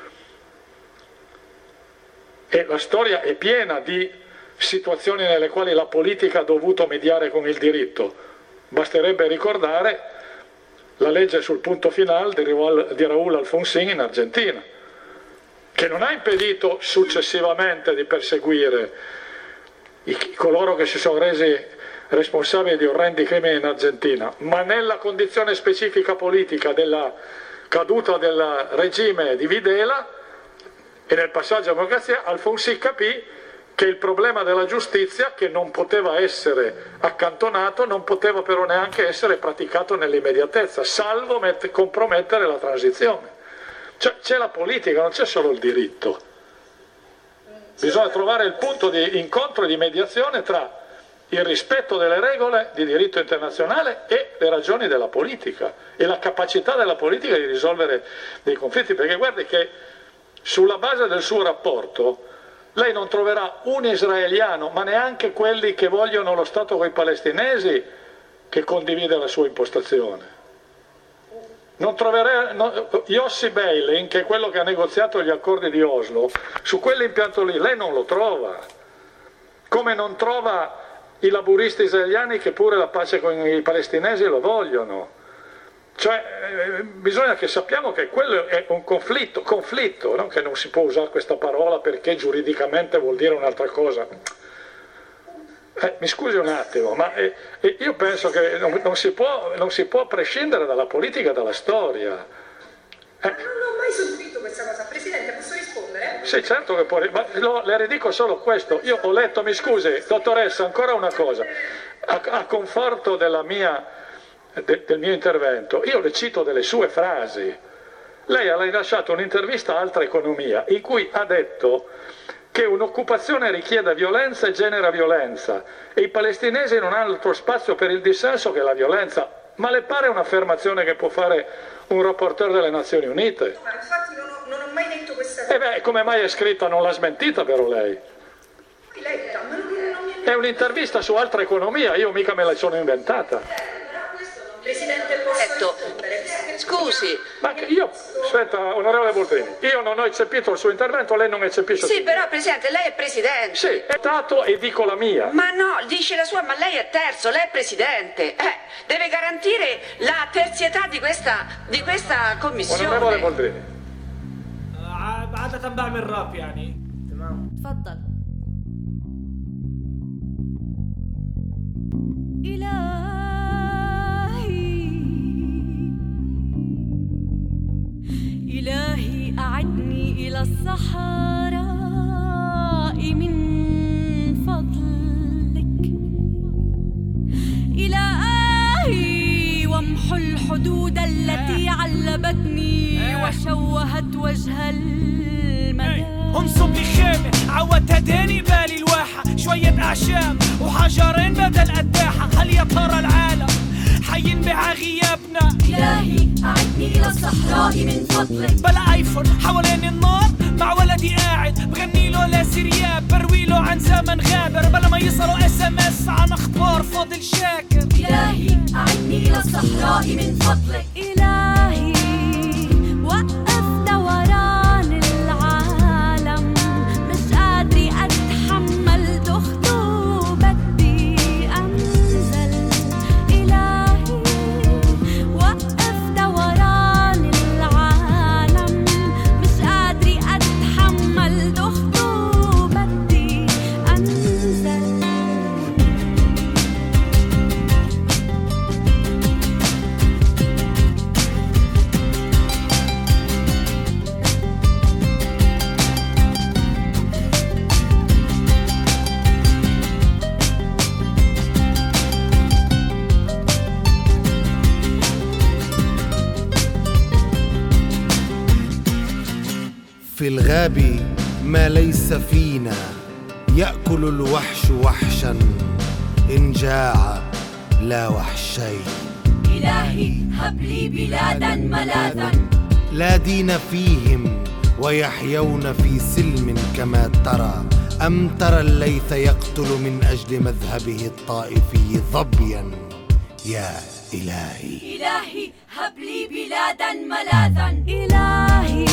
E la storia è piena di situazioni nelle quali la politica ha dovuto mediare con il diritto. Basterebbe ricordare la legge sul punto finale di Raúl Alfonsín in Argentina, che non ha impedito successivamente di perseguire i, coloro che si sono resi responsabili di orrendi crimini in Argentina, ma nella condizione specifica politica della caduta del regime di Videla e nel passaggio a democrazia, Alfonsín capì che il problema della giustizia, che non poteva essere accantonato, non poteva però neanche essere praticato nell'immediatezza, salvo met- compromettere la transizione. Cioè, c'è la politica, non c'è solo il diritto. Bisogna trovare il punto di incontro e di mediazione tra il rispetto delle regole di diritto internazionale e le ragioni della politica e la capacità della politica di risolvere dei conflitti, perché guardi che sulla base del suo rapporto lei non troverà un israeliano, ma neanche quelli che vogliono lo Stato con i palestinesi, che condivide la sua impostazione. Non troverà no, Yossi Beilin, che è quello che ha negoziato gli accordi di Oslo, su quell'impianto lì lei non lo trova, come non trova i laburisti israeliani che pure la pace con i palestinesi lo vogliono. Cioè, eh, bisogna che sappiamo che quello è un conflitto, conflitto, no? Che non si può usare questa parola perché giuridicamente vuol dire un'altra cosa. Eh, mi scusi un attimo, ma eh, io penso che non, non, si può, non si può prescindere dalla politica e dalla storia. Eh. Non ho mai sentito questa cosa. Presidente, posso rispondere? Sì, certo che può, ma lo, le ridico solo questo. Io ho letto, mi scusi, dottoressa, ancora una cosa. A, a conforto della mia... del mio intervento, io le cito delle sue frasi. Lei ha rilasciato un'intervista a Altra Economia in cui ha detto che un'occupazione richiede violenza e genera violenza e i palestinesi non hanno altro spazio per il dissenso che la violenza. Ma le pare un'affermazione che può fare un rapporteur delle Nazioni Unite? Ma infatti non ho, non ho mai detto questa questa E beh, come mai è scritta? Non l'ha smentita però lei? letta, ma non, non mi È un'intervista su altra economia, io mica me la sono inventata. Presidente, posso Scusi. Ma che io, aspetta, onorevole Boldrini, io non ho eccepito il suo intervento, lei non eccepisce il Sì, suo. però Presidente, lei è Presidente. Sì, è stato e dico la mia. Ma no, dice la sua, ma lei è terzo, lei è Presidente. Eh, deve garantire la terzietà di questa, di questa commissione. Onorevole Boldrini. عادة بعمل راب يعني تمام تفضل. إلهي إلهي أعدني إلى الصحراء من فضلك. إلهي وامحو الحدود التي علبتني وشوهت وجه المدى. انصب لي خيمة عودتها داني بالي الواحة، شوية أعشاب وحجرين بدل قداحة. هل يا ترى العالم حينبع غيابنا؟ إلهي أعدني إلى الصحراء من فضلك. بلا ايفون حوالين النار مع ولدي قاعد بغني له لاسرياب، بروي له عن زمن غابر بلا ما يصلوا اس ام اس عن اخبار فاضل شاكر. إلهي أعدني إلى الصحراء من فضلك. إلهي وقف دوران العالم، مش قادري أتحمل دخته بدي أنزل. إلهي وقف دوران العالم، مش قادري أتحمل دخته بدي أنزل. في الغاب ما ليس فينا، يأكل الوحش وحشا إن جاع لا وحشين. إلهي هب لي بلادا ملاذا، لا دين فيهم ويحيون في سلم كما ترى. أم ترى الليث يقتل من أجل مذهبه الطائفي ظبيا. يا إلهي إلهي هب لي بلادا ملاذا. إلهي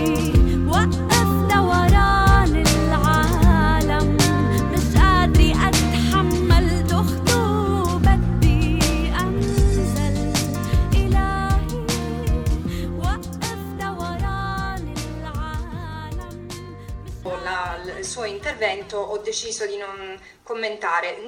وقف دوران العالم، مش قادري أتحمل دخته بدي أنزل. إلهي وقف دوران العالم. La, il suo intervento ho deciso di non commentare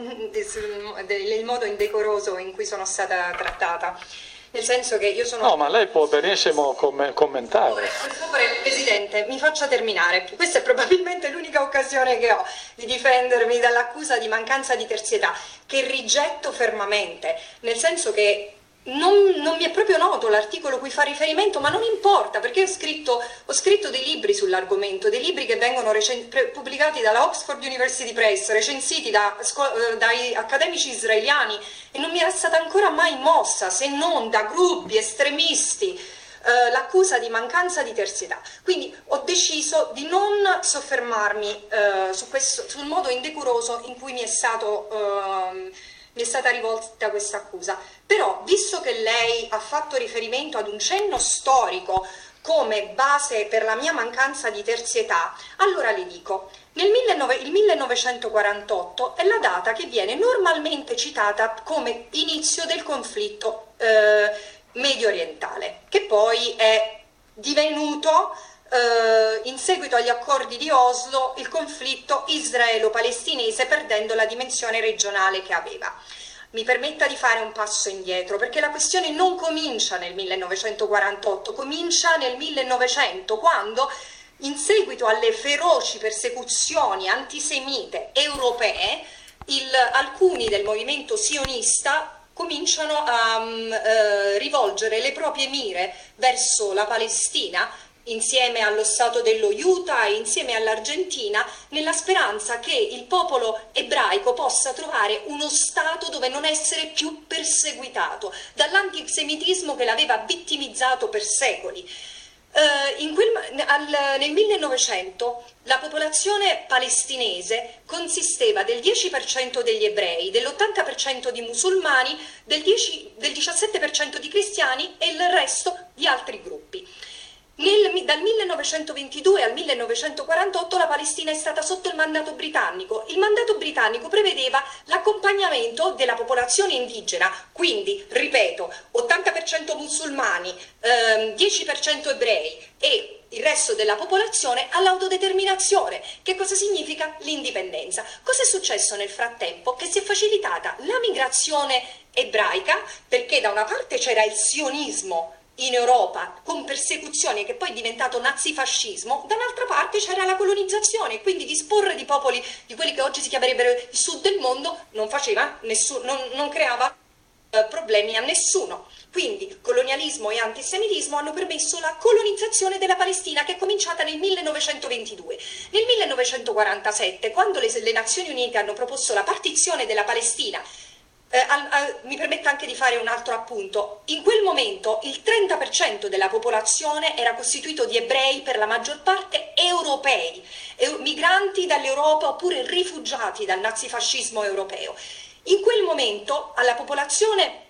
il modo indecoroso in cui sono stata trattata. Nel senso che io sono... No, ma lei può benissimo com- commentare. Per favore, Presidente, mi faccia terminare. Questa è probabilmente l'unica occasione che ho di difendermi dall'accusa di mancanza di terzietà, che rigetto fermamente, nel senso che non, non mi è proprio noto l'articolo cui fa riferimento, ma non importa, perché ho scritto, ho scritto dei libri sull'argomento, dei libri che vengono recen- pre- pubblicati dalla Oxford University Press, recensiti da, scu- dai accademici israeliani, e non mi era stata ancora mai mossa, se non da gruppi estremisti, eh, l'accusa di mancanza di terzietà. Quindi ho deciso di non soffermarmi eh, su questo, sul modo indecoroso in cui mi è stato... Eh, mi è stata rivolta questa accusa. Però, visto che lei ha fatto riferimento ad un cenno storico come base per la mia mancanza di terzietà, allora le dico, nel il millenovecentoquarantotto è la data che viene normalmente citata come inizio del conflitto eh, medio orientale, che poi è divenuto Uh, in seguito agli accordi di Oslo, il conflitto israelo-palestinese, perdendo la dimensione regionale che aveva. Mi permetta di fare un passo indietro, perché la questione non comincia nel millenovecentoquarantotto, comincia nel millenovecento, quando, in seguito alle feroci persecuzioni antisemite europee, il, alcuni del movimento sionista cominciano a um, uh, rivolgere le proprie mire verso la Palestina, insieme allo Stato dello Utah e insieme all'Argentina, nella speranza che il popolo ebraico possa trovare uno Stato dove non essere più perseguitato dall'antisemitismo che l'aveva vittimizzato per secoli. Uh, in quel, al, nel millenovecento la popolazione palestinese consisteva del dieci per cento degli ebrei, dell'ottanta per cento di musulmani, del, dieci, del diciassette per cento di cristiani e il resto di altri gruppi. Nel, dal millenovecentoventidue al millenovecentoquarantotto la Palestina è stata sotto il mandato britannico. Il mandato britannico prevedeva l'accompagnamento della popolazione indigena, quindi, ripeto, ottanta per cento musulmani, ehm, dieci per cento ebrei e il resto della popolazione all'autodeterminazione. Che cosa significa? L'indipendenza. Cosa è successo nel frattempo? Che si è facilitata la migrazione ebraica, perché da una parte c'era il sionismo in Europa con persecuzioni che poi è diventato nazifascismo, dall'altra parte c'era la colonizzazione, quindi disporre di popoli di quelli che oggi si chiamerebbero il sud del mondo non faceva nessuno, non, non creava eh, problemi a nessuno. Quindi colonialismo e antisemitismo hanno permesso la colonizzazione della Palestina, che è cominciata nel millenovecentoventidue. Nel millenovecentoquarantasette, quando le, le Nazioni Unite hanno proposto la partizione della Palestina, Eh, al, al, mi permetta anche di fare un altro appunto. In quel momento il trenta per cento della popolazione era costituito di ebrei, per la maggior parte europei, e, migranti dall'Europa oppure rifugiati dal nazifascismo europeo. In quel momento alla popolazione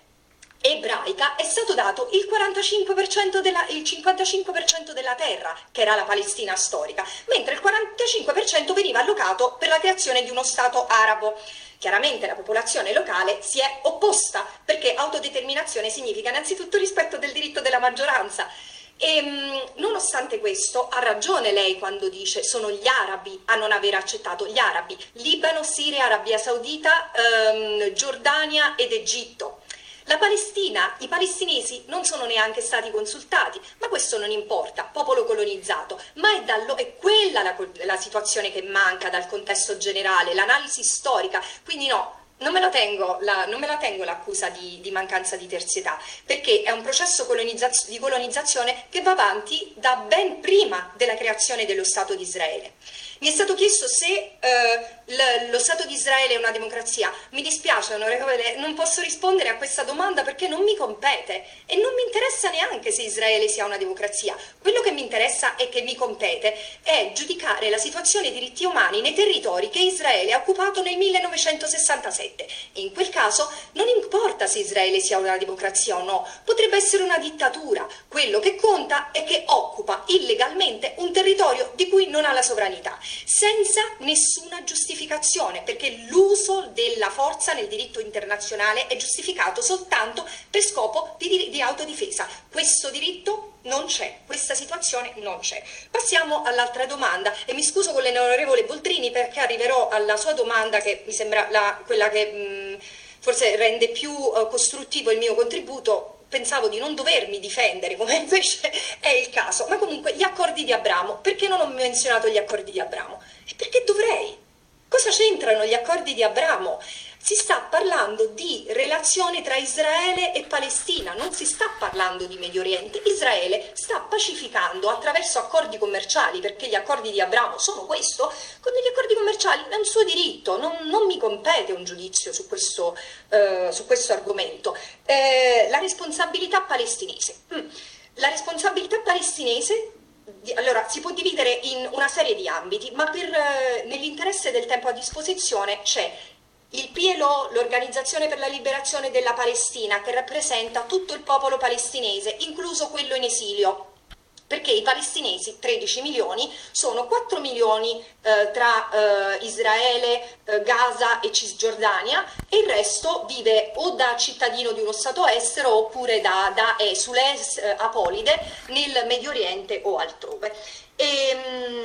ebraica è stato dato il quarantacinque per cento della, il cinquantacinque per cento della terra, che era la Palestina storica, mentre il quarantacinque per cento veniva allocato per la creazione di uno Stato arabo. Chiaramente la popolazione locale si è opposta, perché autodeterminazione significa innanzitutto rispetto del diritto della maggioranza. E nonostante questo ha ragione lei quando dice sono gli arabi a non aver accettato, gli arabi, Libano, Siria, Arabia Saudita, ehm, Giordania ed Egitto. La Palestina, i palestinesi non sono neanche stati consultati, ma questo non importa, popolo colonizzato, ma è, dallo, è quella la, la situazione che manca dal contesto generale, l'analisi storica, quindi no. Non me la tengo, la, non me la tengo l'accusa di, di mancanza di terzietà, perché è un processo colonizaz- di colonizzazione che va avanti da ben prima della creazione dello Stato di Israele. Mi è stato chiesto se eh, l- lo Stato di Israele è una democrazia. Mi dispiace, onorevole, non posso rispondere a questa domanda perché non mi compete e non mi interessa neanche se Israele sia una democrazia. Quello che mi interessa e che mi compete è giudicare la situazione dei diritti umani nei territori che Israele ha occupato nel millenovecentosessantasette. E in quel caso non importa se Israele sia una democrazia o no, potrebbe essere una dittatura. Quello che conta è che occupa illegalmente un territorio di cui non ha la sovranità, senza nessuna giustificazione, perché l'uso della forza nel diritto internazionale è giustificato soltanto per scopo di, di autodifesa. Questo diritto non c'è, questa situazione non c'è. Passiamo all'altra domanda e mi scuso con l'onorevole Boldrini perché arriverò alla sua domanda, che mi sembra la, quella che mh, forse rende più uh, costruttivo il mio contributo. Pensavo di non dovermi difendere, come invece è il caso. Ma comunque gli accordi di Abramo, perché non ho menzionato gli accordi di Abramo? E perché dovrei? Cosa c'entrano gli accordi di Abramo? Si sta parlando di relazione tra Israele e Palestina, non si sta parlando di Medio Oriente. Israele sta pacificando attraverso accordi commerciali, perché gli accordi di Abramo sono questo, con degli accordi commerciali è un suo diritto, non, non mi compete un giudizio su questo, eh, su questo argomento. Eh, la responsabilità palestinese. Mm. La responsabilità palestinese allora si può dividere in una serie di ambiti, ma per, eh, nell'interesse del tempo a disposizione c'è il P L O, l'Organizzazione per la Liberazione della Palestina, che rappresenta tutto il popolo palestinese, incluso quello in esilio, perché i palestinesi, tredici milioni, sono quattro milioni eh, tra eh, Israele, eh, Gaza e Cisgiordania, e il resto vive o da cittadino di uno stato estero oppure da, da esule, eh, apolide, nel Medio Oriente o altrove. E, um,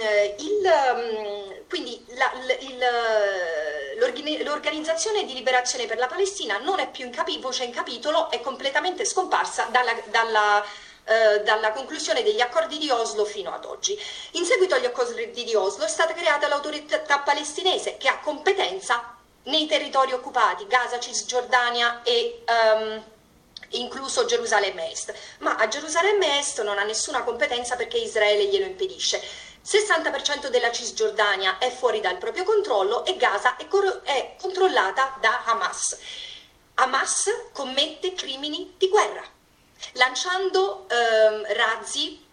il, um, quindi la, il, l'Organizzazione di Liberazione per la Palestina non è più in capi, voce in capitolo, è completamente scomparsa dalla, dalla, uh, dalla conclusione degli accordi di Oslo fino ad oggi. In seguito agli accordi di Oslo è stata creata l'autorità palestinese, che ha competenza nei territori occupati, Gaza, Cisgiordania e um, incluso Gerusalemme Est, ma a Gerusalemme Est non ha nessuna competenza perché Israele glielo impedisce. sessanta per cento della Cisgiordania è fuori dal proprio controllo e Gaza è, cor- è controllata da Hamas. Hamas commette crimini di guerra, lanciando ehm, razzi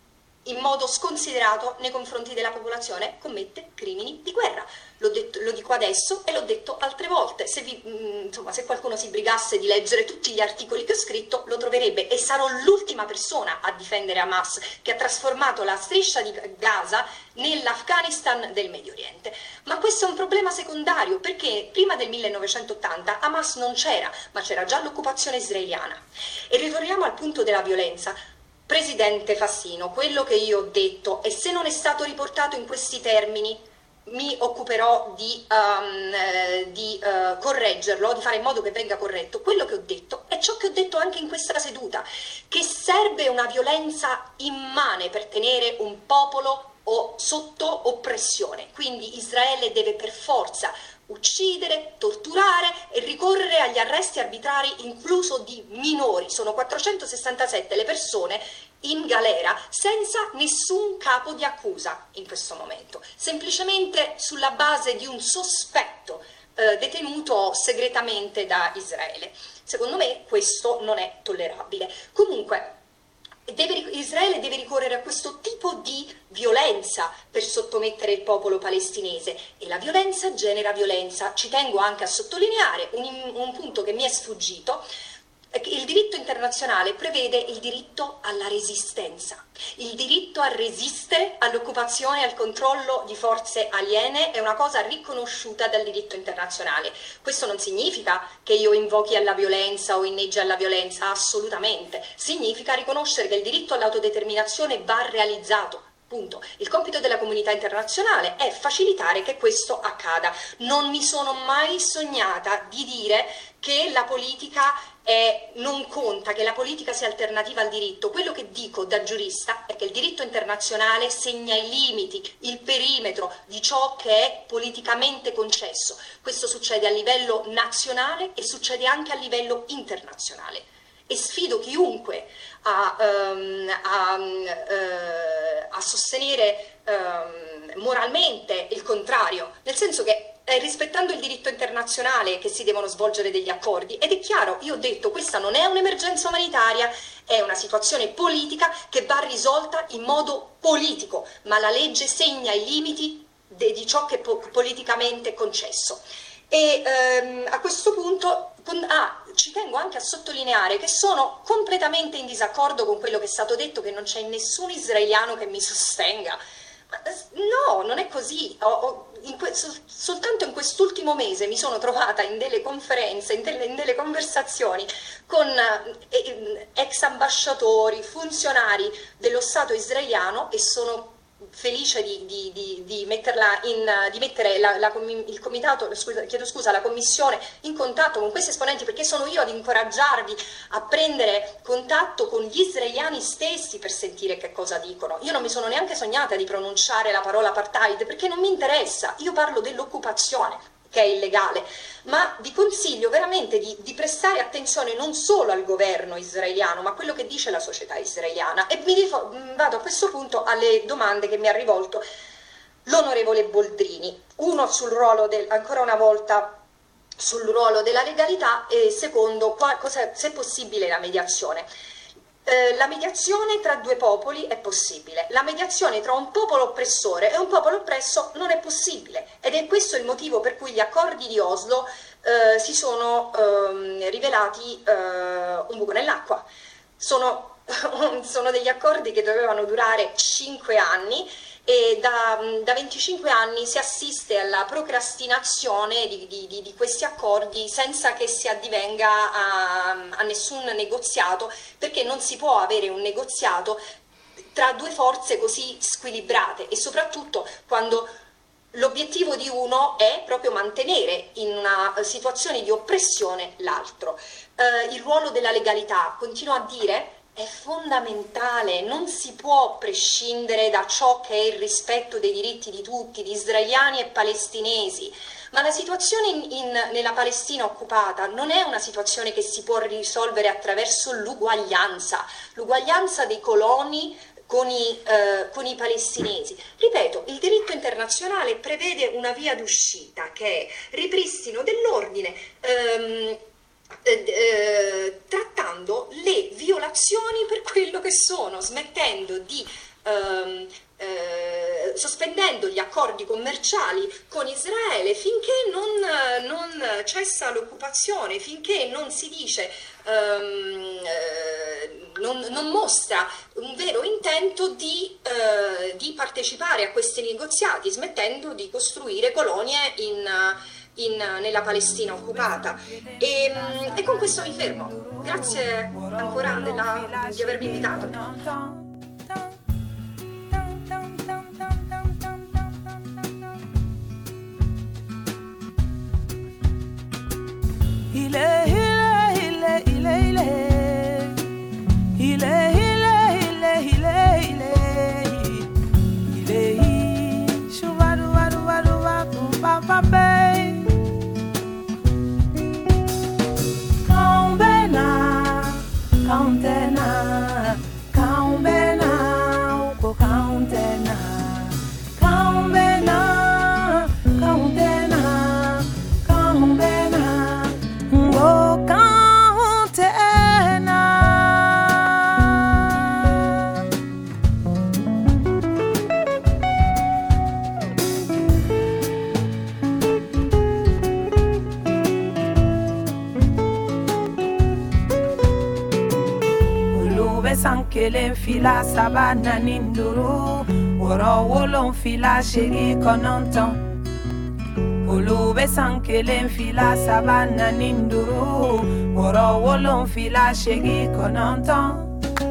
in modo sconsiderato nei confronti della popolazione commette crimini di guerra. L'ho detto, lo dico adesso e l'ho detto altre volte. Se, vi, mh, insomma, se qualcuno si brigasse di leggere tutti gli articoli che ho scritto lo troverebbe, e sarò l'ultima persona a difendere Hamas, che ha trasformato la striscia di Gaza nell'Afghanistan del Medio Oriente. Ma questo è un problema secondario, perché prima del millenovecentottanta Hamas non c'era, ma c'era già l'occupazione israeliana. E ritorniamo al punto della violenza. Presidente Fassino, quello che io ho detto, e se non è stato riportato in questi termini, mi occuperò di, um, eh, di uh, correggerlo, di fare in modo che venga corretto. Quello che ho detto è ciò che ho detto anche in questa seduta, che serve una violenza immane per tenere un popolo o sotto oppressione. Quindi Israele deve per forza uccidere, torturare e ricorrere agli arresti arbitrari, incluso di minori. Sono quattrocentosessantasette le persone in galera senza nessun capo di accusa in questo momento, semplicemente sulla base di un sospetto eh, detenuto segretamente da Israele. Secondo me questo non è tollerabile. Comunque Deve, Israele deve ricorrere a questo tipo di violenza per sottomettere il popolo palestinese, e la violenza genera violenza. Ci tengo anche a sottolineare un, un punto che mi è sfuggito. Il diritto internazionale prevede il diritto alla resistenza, il diritto a resistere all'occupazione e al controllo di forze aliene è una cosa riconosciuta dal diritto internazionale. Questo non significa che io invochi alla violenza o inneggi alla violenza, assolutamente. Significa riconoscere che il diritto all'autodeterminazione va realizzato. Punto. Il compito della comunità internazionale è facilitare che questo accada. Non mi sono mai sognata di dire che la politica è, non conta, che la politica sia alternativa al diritto. Quello che dico da giurista è che il diritto internazionale segna i limiti, il perimetro di ciò che è politicamente concesso. Questo succede a livello nazionale e succede anche a livello internazionale. E sfido chiunque a, um, a, uh, a sostenere um, moralmente il contrario, nel senso che è rispettando il diritto internazionale che si devono svolgere degli accordi. Ed è chiaro, io ho detto, questa non è un'emergenza umanitaria, è una situazione politica che va risolta in modo politico, ma la legge segna i limiti de, di ciò che è po- politicamente concesso. E ehm, a questo punto con, ah, ci tengo anche a sottolineare che sono completamente in disaccordo con quello che è stato detto, che non c'è nessun israeliano che mi sostenga. Ma, no, non è così. Ho, ho, in que, sol, soltanto in quest'ultimo mese mi sono trovata in delle conferenze, in delle, in delle conversazioni con eh, ex ambasciatori, funzionari dello Stato israeliano, e sono felice di, di, di, di metterla in, di mettere la, la, il comitato, scusa, chiedo scusa, la commissione in contatto con questi esponenti, perché sono io ad incoraggiarvi a prendere contatto con gli israeliani stessi per sentire che cosa dicono. Io non mi sono neanche sognata di pronunciare la parola apartheid, perché non mi interessa. Io parlo dell'occupazione, che è illegale, ma vi consiglio veramente di, di prestare attenzione non solo al governo israeliano, ma a quello che dice la società israeliana. E mi rifo, vado a questo punto alle domande che mi ha rivolto l'onorevole Boldrini. Uno sul ruolo del, ancora una volta sul ruolo della legalità, e secondo, qua, cosa, se è possibile la mediazione. Eh, la mediazione tra due popoli è possibile, la mediazione tra un popolo oppressore e un popolo oppresso non è possibile, ed è questo il motivo per cui gli accordi di Oslo eh, si sono eh, rivelati eh, un buco nell'acqua. Sono, sono degli accordi che dovevano durare cinque anni, e da, da venticinque anni si assiste alla procrastinazione di, di, di questi accordi senza che si addivenga a, a nessun negoziato, perché non si può avere un negoziato tra due forze così squilibrate, e soprattutto quando l'obiettivo di uno è proprio mantenere in una situazione di oppressione l'altro. Eh, il ruolo della legalità, continuo a dire, è fondamentale, non si può prescindere da ciò che è il rispetto dei diritti di tutti, di israeliani e palestinesi. Ma la situazione in, in, nella Palestina occupata non è una situazione che si può risolvere attraverso l'uguaglianza, l'uguaglianza dei coloni con i, eh, con i palestinesi. Ripeto, il diritto internazionale prevede una via d'uscita, che è ripristino dell'ordine, ehm, Eh, eh, trattando le violazioni per quello che sono, smettendo di ehm, eh, sospendendo gli accordi commerciali con Israele finché non, non cessa l'occupazione, finché non si dice, ehm, eh, non, non mostra un vero intento di, eh, di partecipare a questi negoziati, smettendo di costruire colonie in, in, nella Palestina occupata. E, e con questo mi fermo. Grazie ancora della, di avermi invitato. Ile ile ile ile ile ile ile ile ile ile shuvaru varu varu varu papa bay Kaumbena Kauntena Kaumbena uko Kauntena Kaumbena Kauntena Kaumbena uko Kauntena. Sankele fila sabana ninduru woro wolon fila shegi kononton Ulube sankele fila sabana ninduru woro wolon fila shegi kononton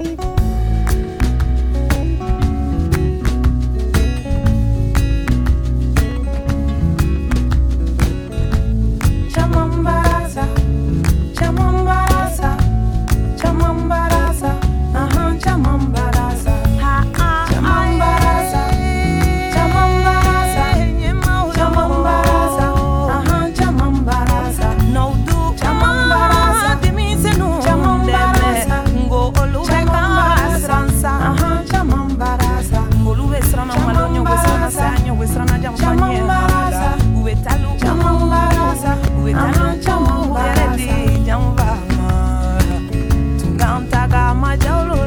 Chamambaraza Chamambaraza Chamambaraza Chamambaraza, Chamambaraza, Chamambaraza, Chamambaraza, aha Chamambaraza, no do Chamambaraza, dimise no Chamambaraza, go Chamambaraza, aha Chamambaraza, Oluwe strana malonyo we strana sanyo we strana jampanye, uwe talu Chamambaraza, uwe talu Chamambaraza, di jamba, tunganta gama jaulo.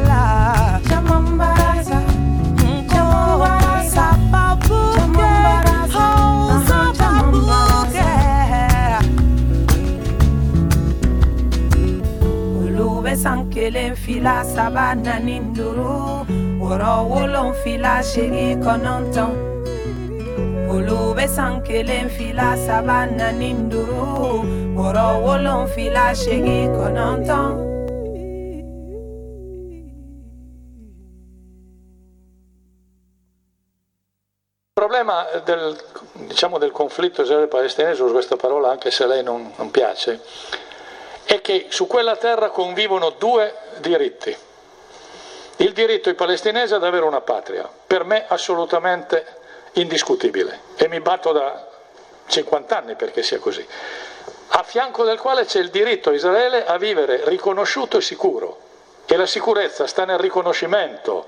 Sankele fila sabana ninduru woro wolon fila shegi kononton Ulube sankele fila sabana ninduru woro wolon fila shegi kononton Il problema del, diciamo, del conflitto israele-palestinese, uso questa parola anche se a lei non, non piace, è che su quella terra convivono due diritti. Il diritto ai palestinesi ad avere una patria, per me assolutamente indiscutibile, e mi batto da cinquanta anni perché sia così, a fianco del quale c'è il diritto a Israele a vivere riconosciuto e sicuro, e la sicurezza sta nel riconoscimento,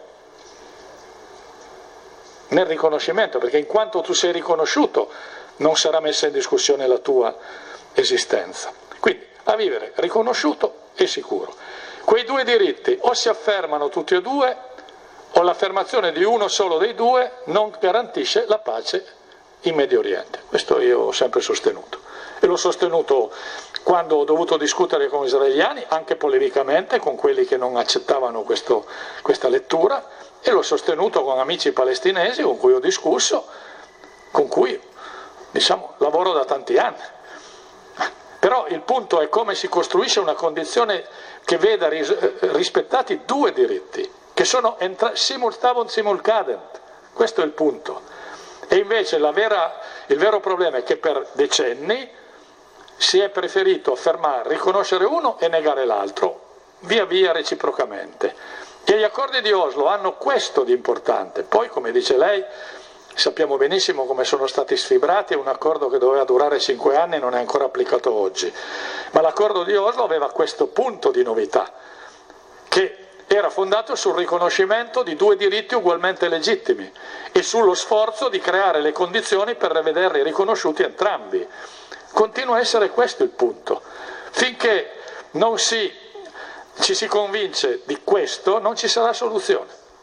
nel riconoscimento, perché in quanto tu sei riconosciuto non sarà messa in discussione la tua esistenza. Quindi a vivere riconosciuto e sicuro. Quei due diritti o si affermano tutti e due, o l'affermazione di uno solo dei due non garantisce la pace in Medio Oriente. Questo io ho sempre sostenuto. E l'ho sostenuto quando ho dovuto discutere con gli israeliani, anche polemicamente, con quelli che non accettavano questo, questa lettura, e l'ho sostenuto con amici palestinesi con cui ho discusso, con cui, diciamo, lavoro da tanti anni. Però il punto è come si costruisce una condizione che veda ris- rispettati due diritti, che sono entra- simultavon simulcadent. Questo è il punto. E invece la vera, il vero problema è che per decenni si è preferito affermare, riconoscere uno e negare l'altro, via via reciprocamente. E gli accordi di Oslo hanno questo di importante. Poi, come dice lei, sappiamo benissimo come sono stati sfibrati, un accordo che doveva durare cinque anni non è ancora applicato oggi. Ma l'accordo di Oslo aveva questo punto di novità, che era fondato sul riconoscimento di due diritti ugualmente legittimi e sullo sforzo di creare le condizioni per vederli riconosciuti entrambi. Continua a essere questo il punto. Finché non si, ci si convince di questo, non ci sarà soluzione.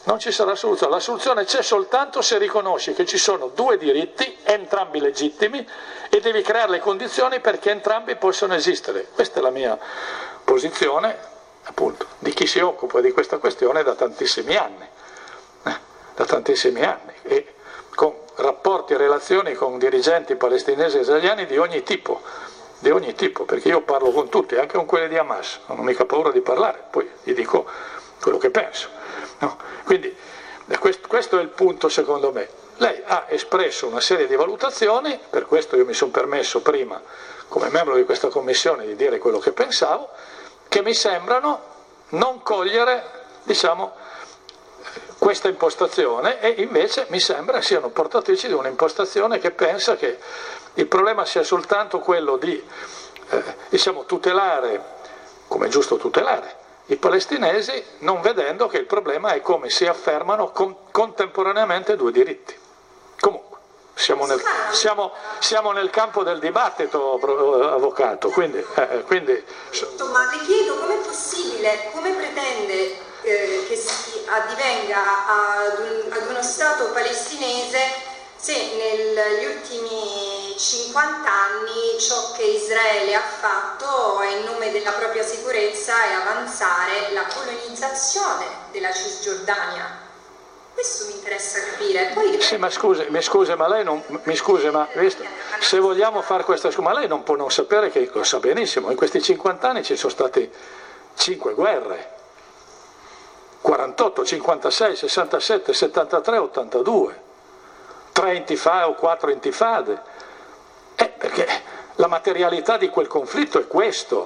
Non ci sarà soluzione. La soluzione c'è soltanto se riconosci che ci sono due diritti, entrambi legittimi, e devi creare le condizioni perché entrambi possano esistere. Questa è la mia posizione, appunto, di chi si occupa di questa questione da tantissimi anni, eh, da tantissimi anni, e con rapporti e relazioni con dirigenti palestinesi e israeliani di ogni tipo, di ogni tipo, perché io parlo con tutti, anche con quelli di Hamas, non ho mica paura di parlare, poi gli dico quello che penso. No, quindi questo, questo è il punto secondo me. Lei ha espresso una serie di valutazioni, per questo io mi sono permesso prima come membro di questa commissione di dire quello che pensavo, che mi sembrano non cogliere, diciamo, questa impostazione, e invece mi sembra siano portatrici di un'impostazione che pensa che il problema sia soltanto quello di eh, diciamo, tutelare, come è giusto tutelare, i palestinesi, non vedendo che il problema è come si affermano con, contemporaneamente due diritti. Comunque, siamo nel, siamo, siamo nel campo del dibattito, avvocato, quindi... Eh, quindi... Ma le chiedo com'è possibile, come pretende eh, che si addivenga ad, un, ad uno Stato palestinese se negli ultimi cinquanta anni ciò che Israele ha fatto in nome della propria sicurezza è avanzare la colonizzazione della Cisgiordania. Questo mi interessa capire. Poi... Sì, ma scusi, mi scusi, ma lei non, mi scusi, ma visto, se vogliamo fare questa scusa, ma lei non può non sapere che, lo sa benissimo, in questi cinquanta anni ci sono state cinque guerre, quarantotto, cinquantasei, sessantasette, settantatré, ottantadue. Tre intifade o quattro intifade, eh, perché la materialità di quel conflitto è questo,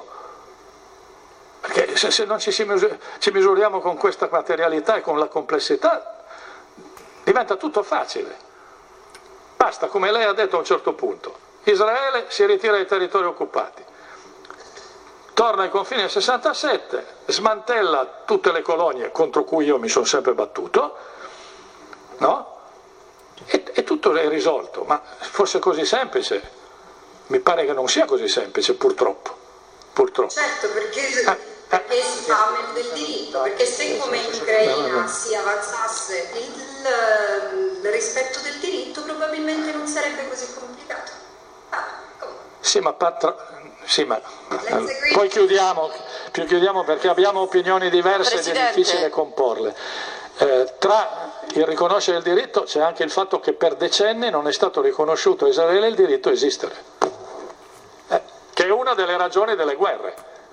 perché se, se non ci, si misur- ci misuriamo con questa materialità e con la complessità diventa tutto facile, basta, come lei ha detto a un certo punto, Israele si ritira dai territori occupati, torna ai confini del sessantasette, smantella tutte le colonie contro cui io mi sono sempre battuto, no? E, e tutto è risolto, ma fosse così semplice, mi pare che non sia così semplice, purtroppo. purtroppo. Certo, perché, eh, perché si fa meno del diritto, perché se come in Ucraina si avanzasse il, il rispetto del diritto, probabilmente non sarebbe così complicato. Ah, sì, ma, patra, sì, ma poi chiudiamo, più chiudiamo perché abbiamo opinioni diverse ed è difficile comporle. Eh, tra il riconoscere il diritto c'è anche il fatto che per decenni non è stato riconosciuto a Israele il diritto a esistere, eh, che è una delle ragioni delle guerre,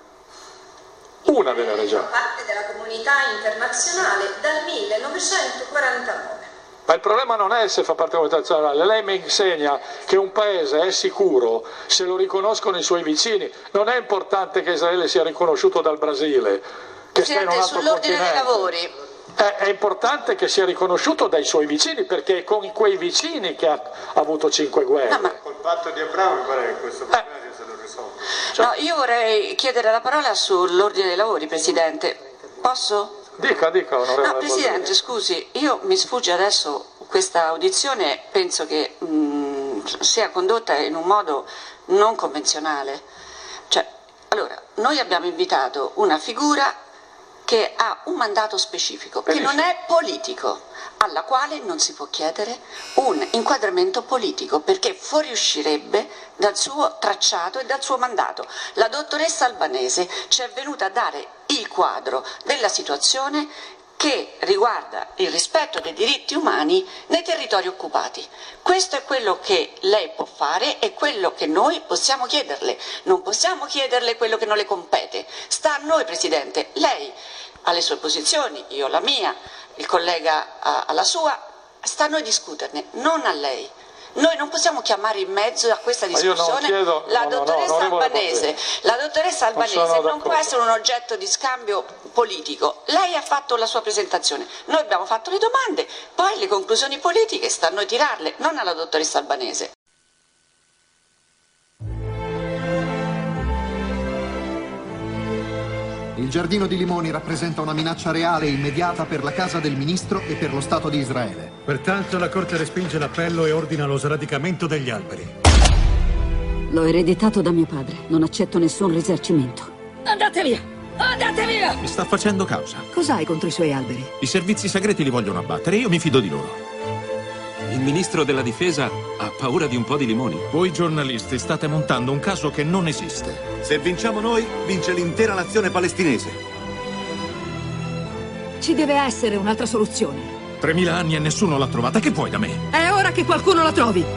una delle ragioni. Fa parte della comunità internazionale dal millenovecentoquarantanove. Ma il problema non è se fa parte della comunità internazionale, lei mi insegna che un paese è sicuro se lo riconoscono i suoi vicini, non è importante che Israele sia riconosciuto dal Brasile, che sta in un altro sull'ordine continente. dei lavori. È importante che sia riconosciuto dai suoi vicini, perché è con quei vicini che ha, ha avuto cinque guerre. No, ma... Col patto di Abramo mi pare che questo problema eh. sia stato risolto. Cioè... No, io vorrei chiedere la parola sull'ordine dei lavori, Presidente. Posso? Dica, dica, onorevole. No, Presidente, scusi, io mi sfugge adesso questa audizione, penso che mh, sia condotta in un modo non convenzionale. Cioè, allora, noi abbiamo invitato una figura che ha un mandato specifico, Benissimo. che non è politico, alla quale non si può chiedere un inquadramento politico, perché fuoriuscirebbe dal suo tracciato e dal suo mandato. La dottoressa Albanese ci è venuta a dare il quadro della situazione che riguarda il rispetto dei diritti umani nei territori occupati. Questo è quello che lei può fare e quello che noi possiamo chiederle. Non possiamo chiederle quello che non le compete. Sta a noi, Presidente. Lei ha le sue posizioni, io la mia, il collega ha la sua. Sta a noi discuterne, non a lei. Noi non possiamo chiamare in mezzo a questa discussione chiedo, la no, dottoressa no, no, Albanese. La dottoressa Albanese non, non può essere un oggetto di scambio politico. Lei ha fatto la sua presentazione, noi abbiamo fatto le domande, poi le conclusioni politiche sta a noi tirarle, non alla dottoressa Albanese. Il giardino di limoni rappresenta una minaccia reale e immediata per la casa del ministro e per lo Stato di Israele. Pertanto la Corte respinge l'appello e ordina lo sradicamento degli alberi. L'ho ereditato da mio padre. Non accetto nessun risarcimento. Andate via! Andate via! Mi sta facendo causa. Cos'hai contro i suoi alberi? I servizi segreti li vogliono abbattere, io mi fido di loro. Il ministro della difesa ha paura di un po' di limoni. Voi giornalisti state montando un caso che non esiste. Se vinciamo noi, vince l'intera nazione palestinese. Ci deve essere un'altra soluzione. Tremila anni e nessuno l'ha trovata. Che vuoi da me? È ora che qualcuno la trovi.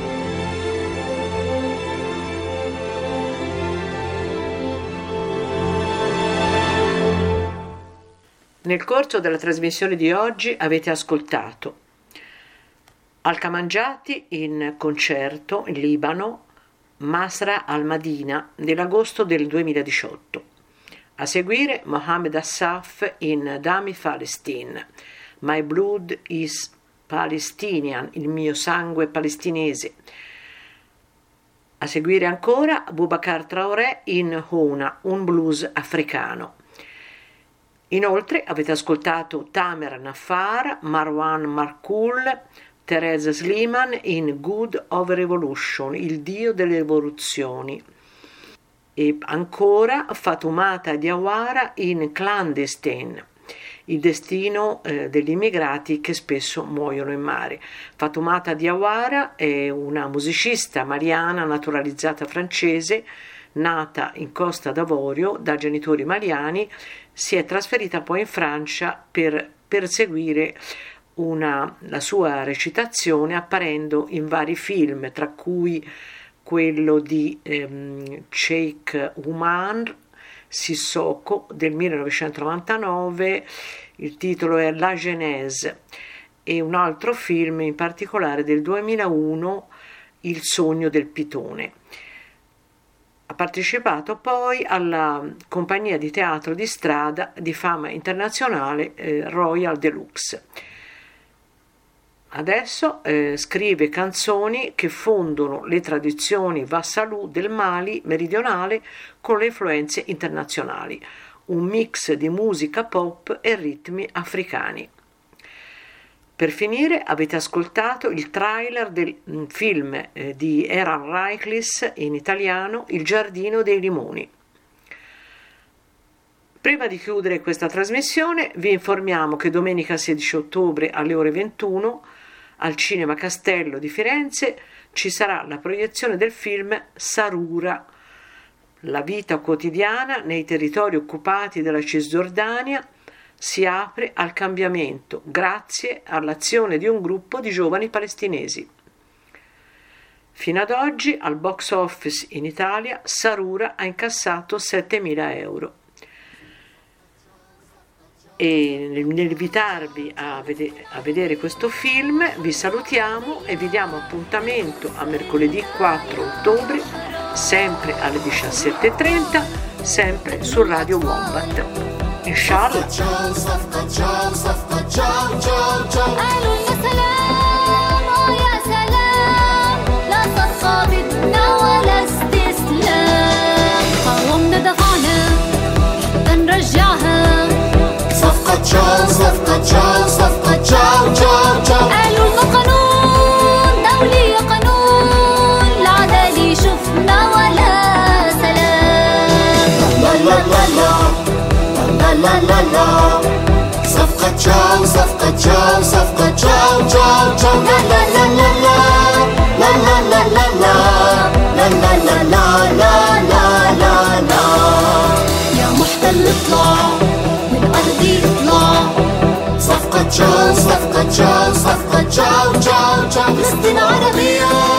Nel corso della trasmissione di oggi avete ascoltato Al-Kamanjati in concerto in Libano, Masra al-Madina nell'agosto del duemiladiciotto. A seguire Mohammed Assaf in Dami Palestine, My Blood is Palestinian, il mio sangue palestinese. A seguire ancora Boubacar Traoré in Houna, un blues africano. Inoltre avete ascoltato Tamer Nafar, Marwan Markoul, Teresa Sliman in Good of Revolution, il dio delle rivoluzioni. E ancora Fatoumata Diawara in Clandestine, il destino eh, degli immigrati che spesso muoiono in mare. Fatoumata Diawara è una musicista maliana naturalizzata francese, nata in Costa d'Avorio da genitori maliani. Si è trasferita poi in Francia per perseguire una, la sua recitazione, apparendo in vari film, tra cui quello di ehm, Sheikh Umar Sissoko del millenovecentonovantanove, il titolo è La Genèse, e un altro film in particolare del duemilauno, Il sogno del pitone. Ha partecipato poi alla compagnia di teatro di strada di fama internazionale eh, Royal Deluxe. Adesso eh, scrive canzoni che fondono le tradizioni Vassalù del Mali meridionale con le influenze internazionali, un mix di musica pop e ritmi africani. Per finire avete ascoltato il trailer del film eh, di Eran Reiklis in italiano, Il giardino dei limoni. Prima di chiudere questa trasmissione vi informiamo che domenica sedici ottobre alle ore ventuno al Cinema Castello di Firenze ci sarà la proiezione del film Sarura, la vita quotidiana nei territori occupati della Cisgiordania si apre al cambiamento grazie all'azione di un gruppo di giovani palestinesi. Fino ad oggi al box office in Italia Sarura ha incassato settemila euro. E nell'invitarvi a, vede- a vedere questo film vi salutiamo e vi diamo appuntamento a mercoledì quattro ottobre sempre alle diciassette e trenta sempre su Radio Wombat. Inshallah. صفقة جاو صفقة جاو جاو جاو قالوا يا سلام اه يا سلام لا صفقة بدنا ولا استسلام قاومنا دفعنا حتى نرجعها صفقة جاو صفقة جاو صفقة جاو جاو جاو قالوا لنا قانون دولي يا قانون العدالة شفنا ولا سلام لا لا لا لا لا لا لا لا صفقة جاو صفقة جاو صفقة جاو جاو جاو لا لا لا لا لا لا لا لا لا لا لا لا لا لا لا لا لا يا محتل اطلع من أرضي اطلع صفقة جاو صفقة جاو صفقة جاو جاو جاو فلسطين عربية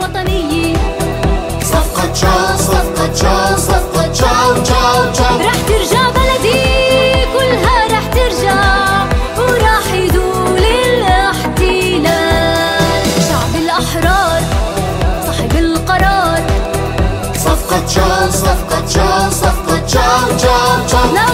الوطنية. صفقة تشاو صفقة تشاو صفقة تشاو تشاو تشاو. رح ترجع بلدي كلها رح ترجع وراح يزول الاحتلال. شعب الأحرار صاحب القرار. صفقة تشاو صفقة تشاو صفقة تشاو تشاو تشاو.